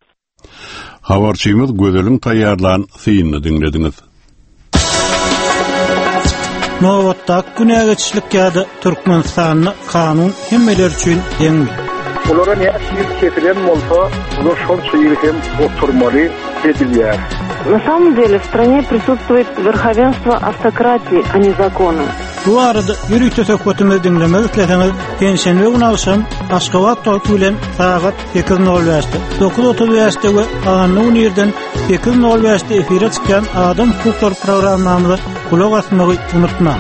Habarçymyz gözeliň taýýarlan syýyny dinlediňiz. Nowatda günägeçlik ýa-da Türkmenistanyň kanun hemmeler üçin deňmi? Olara näçe ketilen bolsa, ular şonça ýyl hem oturmaly edilýär. На самом деле в стране присутствует верховенство автократии, а не закона. Bu arada ýürüýük söhbetimizi dinlemek isleseňiz, pensiýa günü akşam Aşgabat toýu bilen saat 8:05-de 9:35-de we Aganyň ýerden 8:05-de efire çykan Adam hukukları programmamyza kulak asmagy unutma.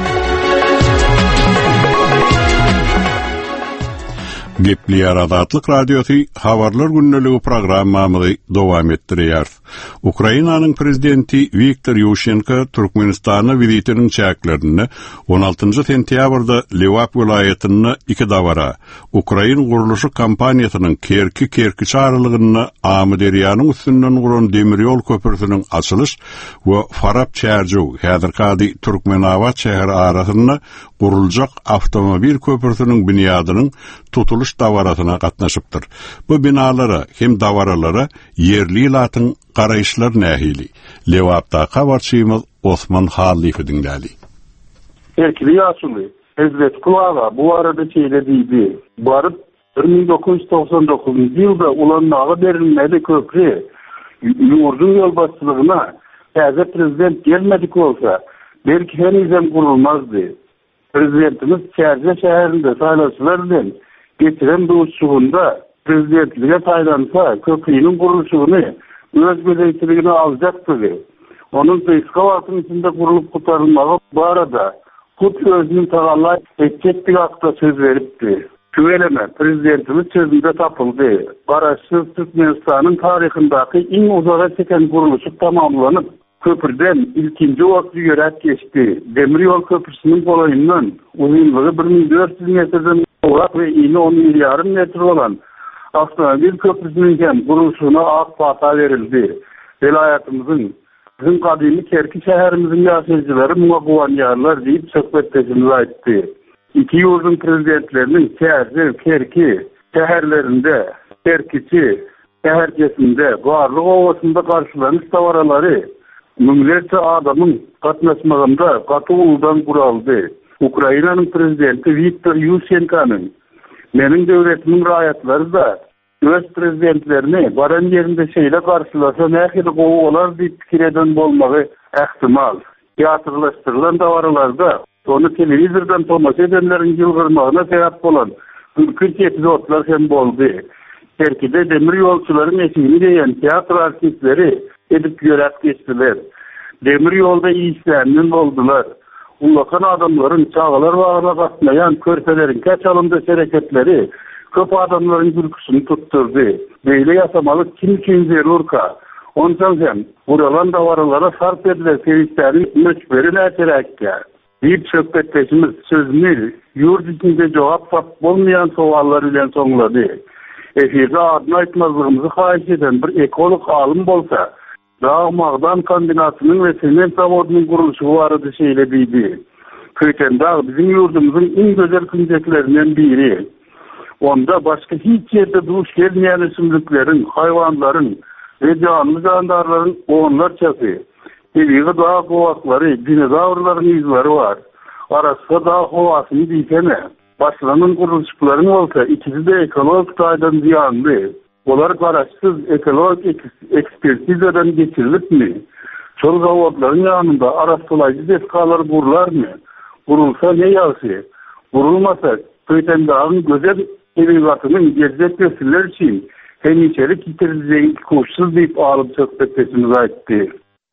Gepli Adatlyk Radiosu Habarlar Günneligi programmamyzy dowam etdirýär. Ukrainanyň prezidenti Viktor Ýušenko Türkmenistana wizitiniň çäklerini 16-njy sentýabrda Lewap vilayatyny 2 dawara Ukraina guruluşy kampaniýasynyň kerki çarlygyny Amuderiýanyň üstünden guran demir ýol köprüsiniň açylyş we Farab çärjü häzirki Türkmenawat şäheri arasynda guruljak awtomobil köprüsiniň binýadynyň tutuluş dawarasyna gatnaşypdyr. Bu binalara hem dawaralara yerli latyň garaýşlar nähili. Lewapda habarçymyz Osman Halifi dinlädi. Erkili ýaşuly Hezret Kulaga bu arada çeýle diýdi. Baryp 1999-njy ýylda ulanmagy berilmeli köprü ýurdun ýol başçylygyna häzir prezident gelmedik bolsa, belki henüzem gurulmazdy. Prezidentimiz Çerje şäherinde saýlaçylar bilen getiren duşugunda prezidentlige taýlansa köprüniň guruluşyny öz beýleçiligine aljakdy. Onun eskavatın içinde kurulup kurtarılmağı bu arada Kut özünün tagalla etçettik haqda söz veripdi. Küveleme, prezidentimiz sözünde tapıldı. Baraşsız Türkmenistan'ın tarihindaki en uzağa çeken kuruluşu tamamlanıp köprüden ilkinci vakti göret geçti. Demiryol köprüsünün kolayından uzunluğu 1400 metreden uğrak ve eni 10,5 metre olan avtomobil köprüsünün kuruluşuna akbata verildi. Velayatımızın bizim kadimi Kerki şäherimizin ýaşaýjylary muňa guwanýarlar diýip söhbetdeşimiz aýtdy. İki ýurdun prezidentleriniň Çerje, Kerki şäherlerinde Kerkiçi Herkesinde garlyk owasynda garşylanyş tawarlary müňlerçe adamyň gatnaşmagynda gaty uldan guraldy. Ukrainanyň prezidenti Viktor Yushchenkanyň meniň döwletimiň raýatlary da öz prezidentlerini baran yerinde şeýle garşylasa nähili gowy bolar diýip pikir eden bolmagy ähtimal. Ýatyrlaşdyrylan tawarlarda onu televizordan tomaşa edenleriň ýylgyrmagyna sebäp bolan türkçe epizodlar hem boldy. Terkide demir yolçuların eşiğini deyen tiyatro artistleri edip görat geçtiler. Demir yolda işlerinin oldular. Ulakan adamların çağlar bağına katmayan körpelerin kaç alımda hareketleri köp adamların gülküsünü tutturdu. Böyle yasamalık kim için zerurka. Ondan hem buralan davaralara sarf edilen sevişlerin müçberi näçerekkä. Bir söhbetleşimiz sözünü yurt içinde cevap tap olmayan soğallar ile sonladı. Efirde adını aytmazlığımızı hayiş eden bir ekolog alim bolsa, dağ-mağdan kombinasının ve sement zavodunun kuruluşu varıdı şeyle deydi. Köyten dağ bizim yurdumuzun en güzel künceklerinden biri. Onda başka hiç yerde duş gelmeyen isimliklerin, hayvanların ve canlı candarların onlarçası. Eviği dağ kovakları, dinozavurların izleri var. Arasında dağ kovasını diysene. Başlanın kuruluşlarının olsa ikisi de ekolog taydan ziyanlı. Olar garaşsız ekolog ekspertizeden geçirilip mi? Çol zavodların yanında araştırmacı deskalar kurlar mı? Kurulsa ne yağsı? Kurulmasa köyten dağın güzel evivatının gelecek nesiller için hem içerik yitirileceği kuşsuz deyip alıp söhbetleşimiz aitti.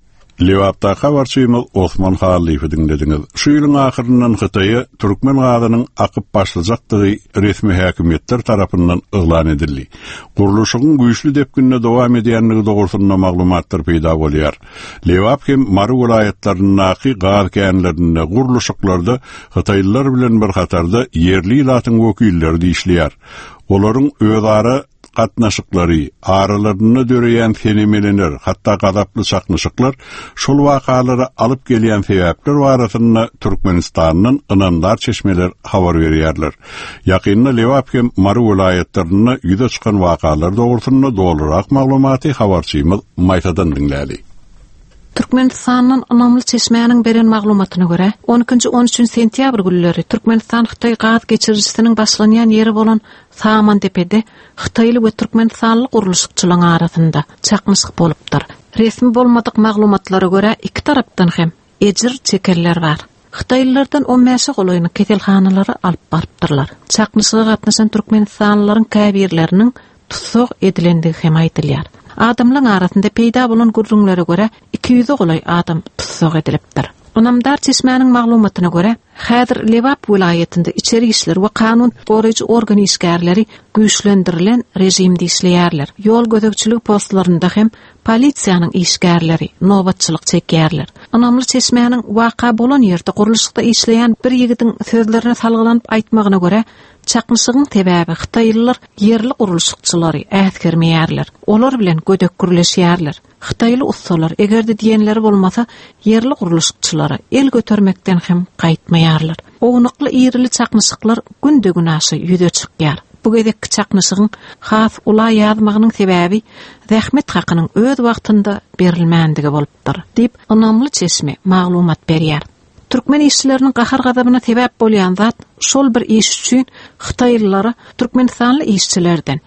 Lewapda habarçymyz Osman Halifi dinlediňiz. Şu ýylyň ahyryndan Hytaýa türkmen gadynyň akyp başlajakdygy resmi häkimetler tarapyndan yglan edildi. Guruluşyň güýçli depkinne dowam edýänligi dogrusynda maglumatlar peýda bolýar. Lewap hem Mary vilayatlarynyň gaz känlerinde guruluşyklarda Hytaýlylar bilen bir hatarda yerli ýylatyň wekilleri diýişliýär. Olaryň özara gatnaşyklary, aralarına döreýän fenomenler, hatda gadaply çaknyşyklar şol wakalary alyp gelýän sebäpler barasynda Türkmenistanyň ynandar çeşmeler habar berýärler. Ýakynda Lewap hem Mary vilayatlaryna ýüze çykan wakalar dogrusynda dolarak maglumaty habarçymyz Maýtadan dinlädi. Türkmenistanyň önemli çeşmäniň beren maglumatyna görä, 12-13 sentýabr günleri Türkmenistan Hytaý gaz geçirjisiniň başlanýan ýeri bolan Samantepe'de Hytaýly we Türkmenistanly guruluşçylaryň arasynda çakmyşyk bolupdyr. Resmi bolmadyk maglumatlara görä iki tarapdan hem ejir çekerler bar. Hytaýlylardan 15 golaýyny ketelhanalary alyp barypdyrlar. Çakmyşyga gatnaşan Türkmenistanlylaryň käbirleriniň tutsok edilendigi hem aýdylýar. Adamlaryň arasynda peýda bolan gurrunlara görä 200 golaý adam tutsok edilipdir. Onamdar çeşmäniň maglumatyna görä, häzir Lewap vilayatynda içeri işler we kanun goraýjy organ işgärleri güýçlendirilen rejimde işleýärler. Ýol gözegçilik postlarynda hem polisiýanyň işgärleri nobatçylyk çekýärler. Onamly çeşmäniň waka bolan ýerde guruluşda işleýän bir ýigidiň sözlerine salgylanyp aýtmagyna görä, çakmyşygyň sebäbi Hytaýlylar yerli guruluşçylary äskermeýärler. Olar bilen gödek gürleşýärler. Hytaýly ustalar egerde diýenleri bolmasa yerli guruluşçylary el götermekden hem gaýtmaýarlar. Oňukly ýerli çakmyşyklar günde-gün aşy ýüze çykýar. Bu gedek çakmyşygyň has ula ýazmagynyň sebäbi zähmet hakynyň öz wagtynda berilmänligi bolupdyr diýip önemli çeşme maglumat berýär. Türkmen işçilerinin qahar gazabyna sebäp bolýan zat şol bir iş üçin Hytaýlylary Türkmenistanly işçilerden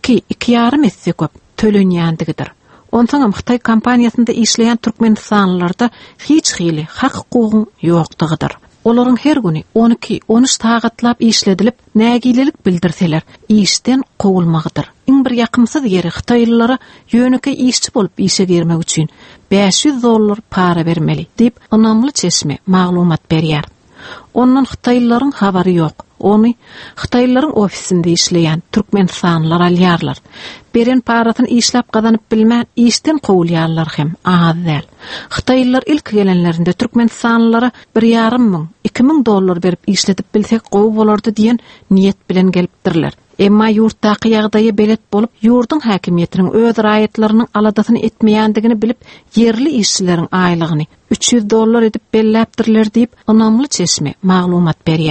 2,5 esse köp tölenýändigidir. Ondan Hytaý kompaniýasynda işleýän Türkmenistanlylarda hiç hili hak hukugyň ýokdygydyr. Olaryň her güni 12-13 sagatlap işledilip nägililik bildirseler, işden gowulmagydyr. Iň bir ýakymsyz ýeri Hytaýlylara ýönüke işçi bolup işe girmek üçin $500 para bermeli diýip önemli çeşme maglumat berýär. Ondan Hytaýlylaryň habary ýok. Ony Hytaýlylaryň ofisinde işleýän Türkmenistanlylar alýarlar. Beren paratyny işläp gazanyp bilmän işden gowulýarlar hem az däl. Hytaýlylar ilk gelenlerinde Türkmenistanlylara $1,500-2,000 berip işletip bilsek gowy bolardy diýen niýet bilen gelipdirler. Emma ýurtdaky ýagdaýy belet bolup, ýurdun häkimiýetiniň öz raýatlarynyň aladasyny etmeýändigini bilip, yerli işçileriň aýlygyny $300 edip belläpdirler diýip önemli çeşme maglumat berýär.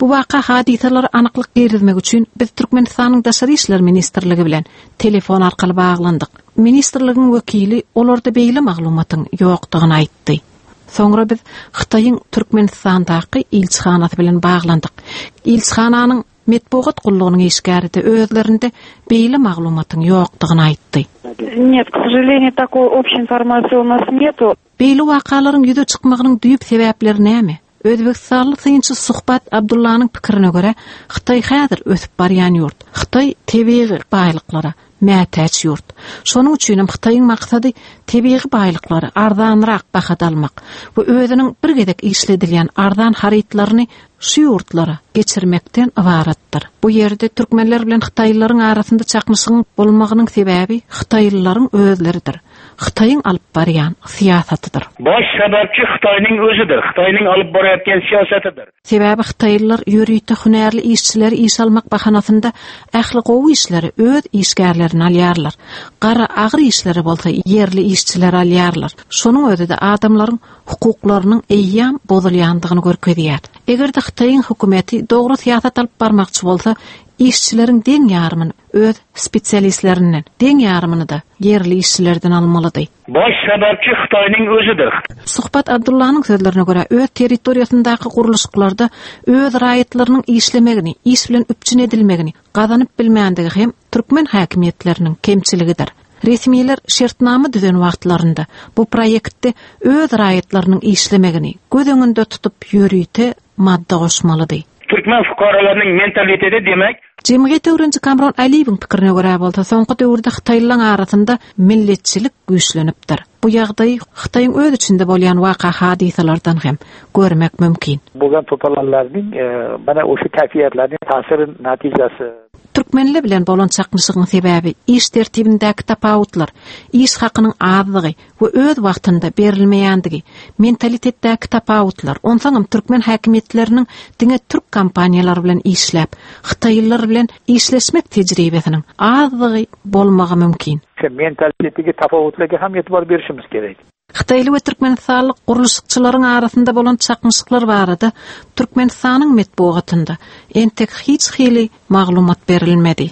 Bu waka hadisalar anyklyk bermek üçin biz Türkmenistanyň Daşary işler ministrligi bilen telefon arkaly baglandyk. Ministrligiň wekili olarda beýle maglumatyň ýokdugyny aýtdy. Soňra biz Xitayň Türkmenistandaky elçixanasy bilen baglandyk. Elçixananyň Metbuat kulluğunun işgäride özlerinde beýle maglumatyň ýokdugyny aýtdy. Нет, к сожалению, такой общей информации у нас нету. Beýle wakalaryň ýüze çykmagynyň düýp sebäpleri näme? Özbekistanly synçy Suhbat Abdullanyň pikirine görä, Xitay häzir ösüp barýan ýurt. Xitay tebii baýlyklara mätäç ýurt. Şonuň üçin hem Xitaýyň maksady tebii baýlyklary arzanrak bahada almak we özüniň bir gedek işledilýän arzan harytlaryny şu ýurtlara geçirmekden ibaratdyr. Bu ýerde türkmenler bilen Xitaýlylaryň arasynda çakmyşyň bolmagynyň sebäbi Xitaýlylaryň özleridir. Xitaýyň alyp barýan siýasatydyr. Baş sebäpçi Xitaýnyň özüdir. Xitaýnyň alyp barýatgan siýasatydyr. Sebäbi Xitaýlylar ýörüýte hünärli işçileri iş almak bahanasynda ähli gowy işleri öz işgärlerini alýarlar. Gara agyr işleri bolsa yerli işçiler alýarlar. Şonuň özüde adamlaryň hukuklarynyň eýýam bozulýandygyny görkezýär. Egerde Xitaýyň hökümeti dogry siýasat alyp barmakçy bolsa, işçileriň deň ýarmyny öz spesialistlerinden, deň ýarmyny da yerli işçilerden almalydy. Baş sebäpçi Xitaýnyň özüdir. Suhbat Abdullanyň sözlerine görä, öz territoriýasyndaky guruluşlarda öz raýatlarynyň işlemegini, iş bilen üpçün edilmegini gazanyp bilmäändigi hem türkmen häkimetleriniň kemçiligidir. Resmiler şertnama düzen wagtlarynda bu proýektde öz raýatlarynyň işlemegini göz öňünde tutup ýörüýte madda goşmalydy. Türkmen fukaralarynyň mentaliteti demek Cemiyet öwrençi Kamron Aliýewiň pikirine görä bolsa, soňky döwürde Xitaýlylaryň arasynda milletçilik güýçlenipdir. Bu ýagdaý Xitaýyň öz içinde bolýan waka hadisalardan hem görmek mümkin. Bolan toparlanlaryň bana oşu täsirleriniň täsirin natijasi. Türkmenler bilen bolan çakmyşygyň sebäbi iş tertibindäki tapawutlar, iş hakynyň azlygy we öz wagtynda berilmeýändigi, mentalitetdäki tapawutlar. Onsoň türkmen häkimetleriniň diňe türk kompaniýalary bilen işläp, Xitaýlylar bilen işleşmek tejribesiniň azlygy bolmagy mümkin. Mentalitetdäki tapawutlarga hem ýetibir berişimiz gerek. Xitaýly we türkmenistanlyk guruluşçylaryň arasynda bolan çakmyşyklar barada Türkmenistanyň metbuatynda entek hiç hili maglumat berilmedi.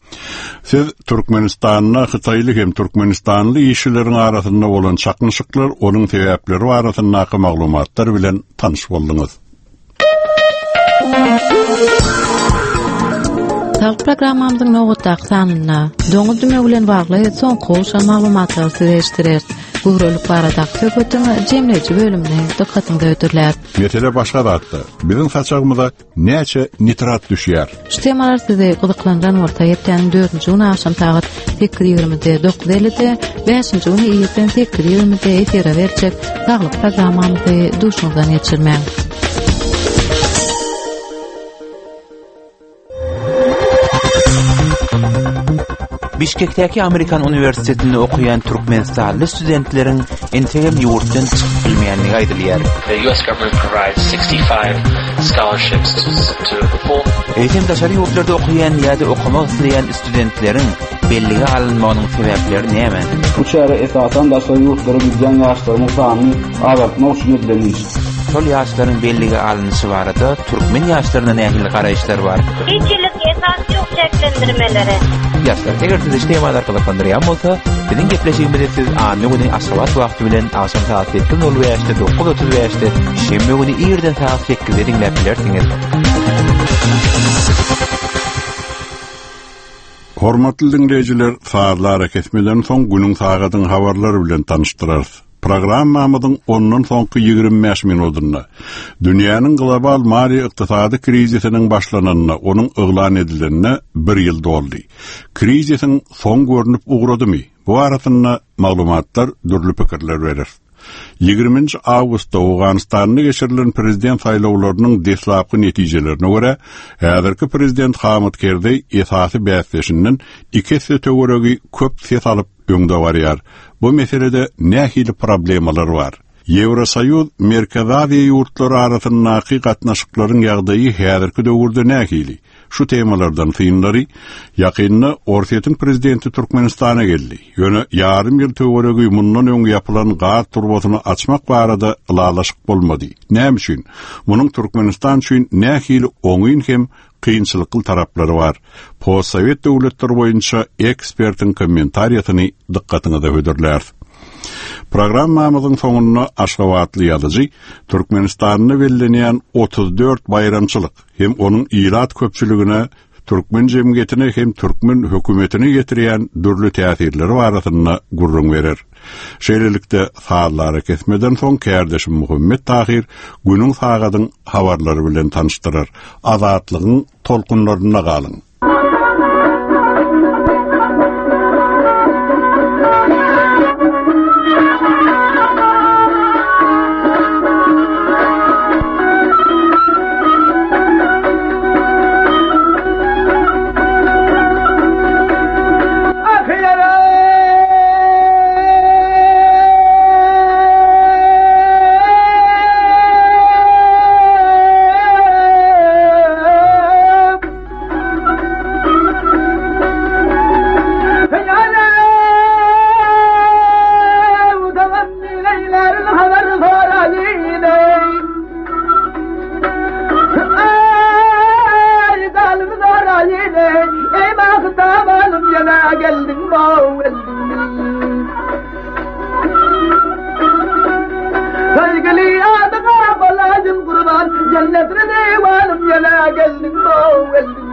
Siz Türkmenistanyna Xitaýly hem Türkmenistanly işçileriň arasynda bolan çakmyşyklar, onuň sebäpleri barasyndaky maglumatlar bilen tanyş boldyňyz. Sağlık programmamyzyň nowatdaky sanyna doňy düme bilen bagly soň goşa maglumatlar süreşdirer. Bu rolup barada söhbetiň jemleýici bölümine dikkatinizi ötürler. Mesele başga datdy. Biziň saçagymyza näçe nitrat düşýär? Şu temalar sizi gyzyklandan bolsa, ýetden 4-nji ýyly akşam saat 8:20-de 9:50-de, 5-nji ýyly ýetden 8:20-de efire berjek. Sağlyk programmamyzy duşuňdan geçirmäň. Bişkekdäki Amerikan Üniversitetinde okuyan Türkmenistanly studentleriň entegem ýurtdan çykyp bilmeýänligi aýdylýar. The US government provides 65 scholarships to the full. Eýsem daşary ýurtlarda okuyan ýa-da okumak isleýän studentleriň belligi alınmagynyň sebäpleri näme? Bu çäre esasan daşary ýurtlara gidýän ýaşlaryň sanyny azaltmak üçin edilen iş. Şol ýaşlaryň belligi alynýşy barada türkmen ýaşlaryna nähili garaýşlar bar. Hiçlik esas ýok çeklendirmeleri. Ýaşlar, eger siz işlemada arkalykandyran bolsa, biziň gepleşigimizi siz amy güni aşgabat wagty bilen akşam saat 7:05-de 9:35-de, şembe güni ýerden saat 8-de dinläp bilersiňiz. Hormatly dinleyijiler, saatlara kesmeden soň günüň sagatyň habarlary bilen tanıştyrar. Programmamyzyň ondan soňky 25 minutunda dünýäniň global mali ykdysady krizisiniň başlananyna, onuň eglan edilenine 1 ýyl doldy. Krizisiň soň görünüp ugradymy? Bu arasynda maglumatlar dürli pikirler berer. 20 awgustda Awganistanda geçirilen prezident saýlawlarynyň deslapky netijelerine görä, häzirki prezident Hamid Karzai esasy bäsleşinden 2 töweregi köp ses alyp öňde barýar. Bu meselede nähili problemalar var. Ýewrosoýuz Merkezi Aziýa ýurtlary arasyndaky gatnaşyklaryň ýagdaýy häzirki döwürde nähili. şu temalardan fiýinlary ýakynda Orsiýetiň prezidenti Türkmenistana geldi. Ýöne yarım ýyl töweregi mundan öňe ýapylan gaz turbasyny açmak barada ılalaşyk bolmady. Näme üçin? Munyň Türkmenistan üçin nähili oňyn hem kıyınçılıklı taraplary bar. Postsovet döwletleri boýunça ekspertin kommentariýatyny dikkatine de höderler. Programmamyzyň soňuna Aşgabatly ýazyjy Türkmenistanyny bellenýän 34 bayramçylyk hem onuň ýylat köpçüligine Türkmen jemgyýetine hem Türkmen hökümetine getirýän dürli täsirleri baratyna gurrun berer. Şeýlelikde saalary kesmeden soň kärdeşim Muhammed Tahir günüň sagadyň habarlary bilen tanıştyrar. Azatlygyň tolkunlaryna galyň. Cennetine devalım yana geldim o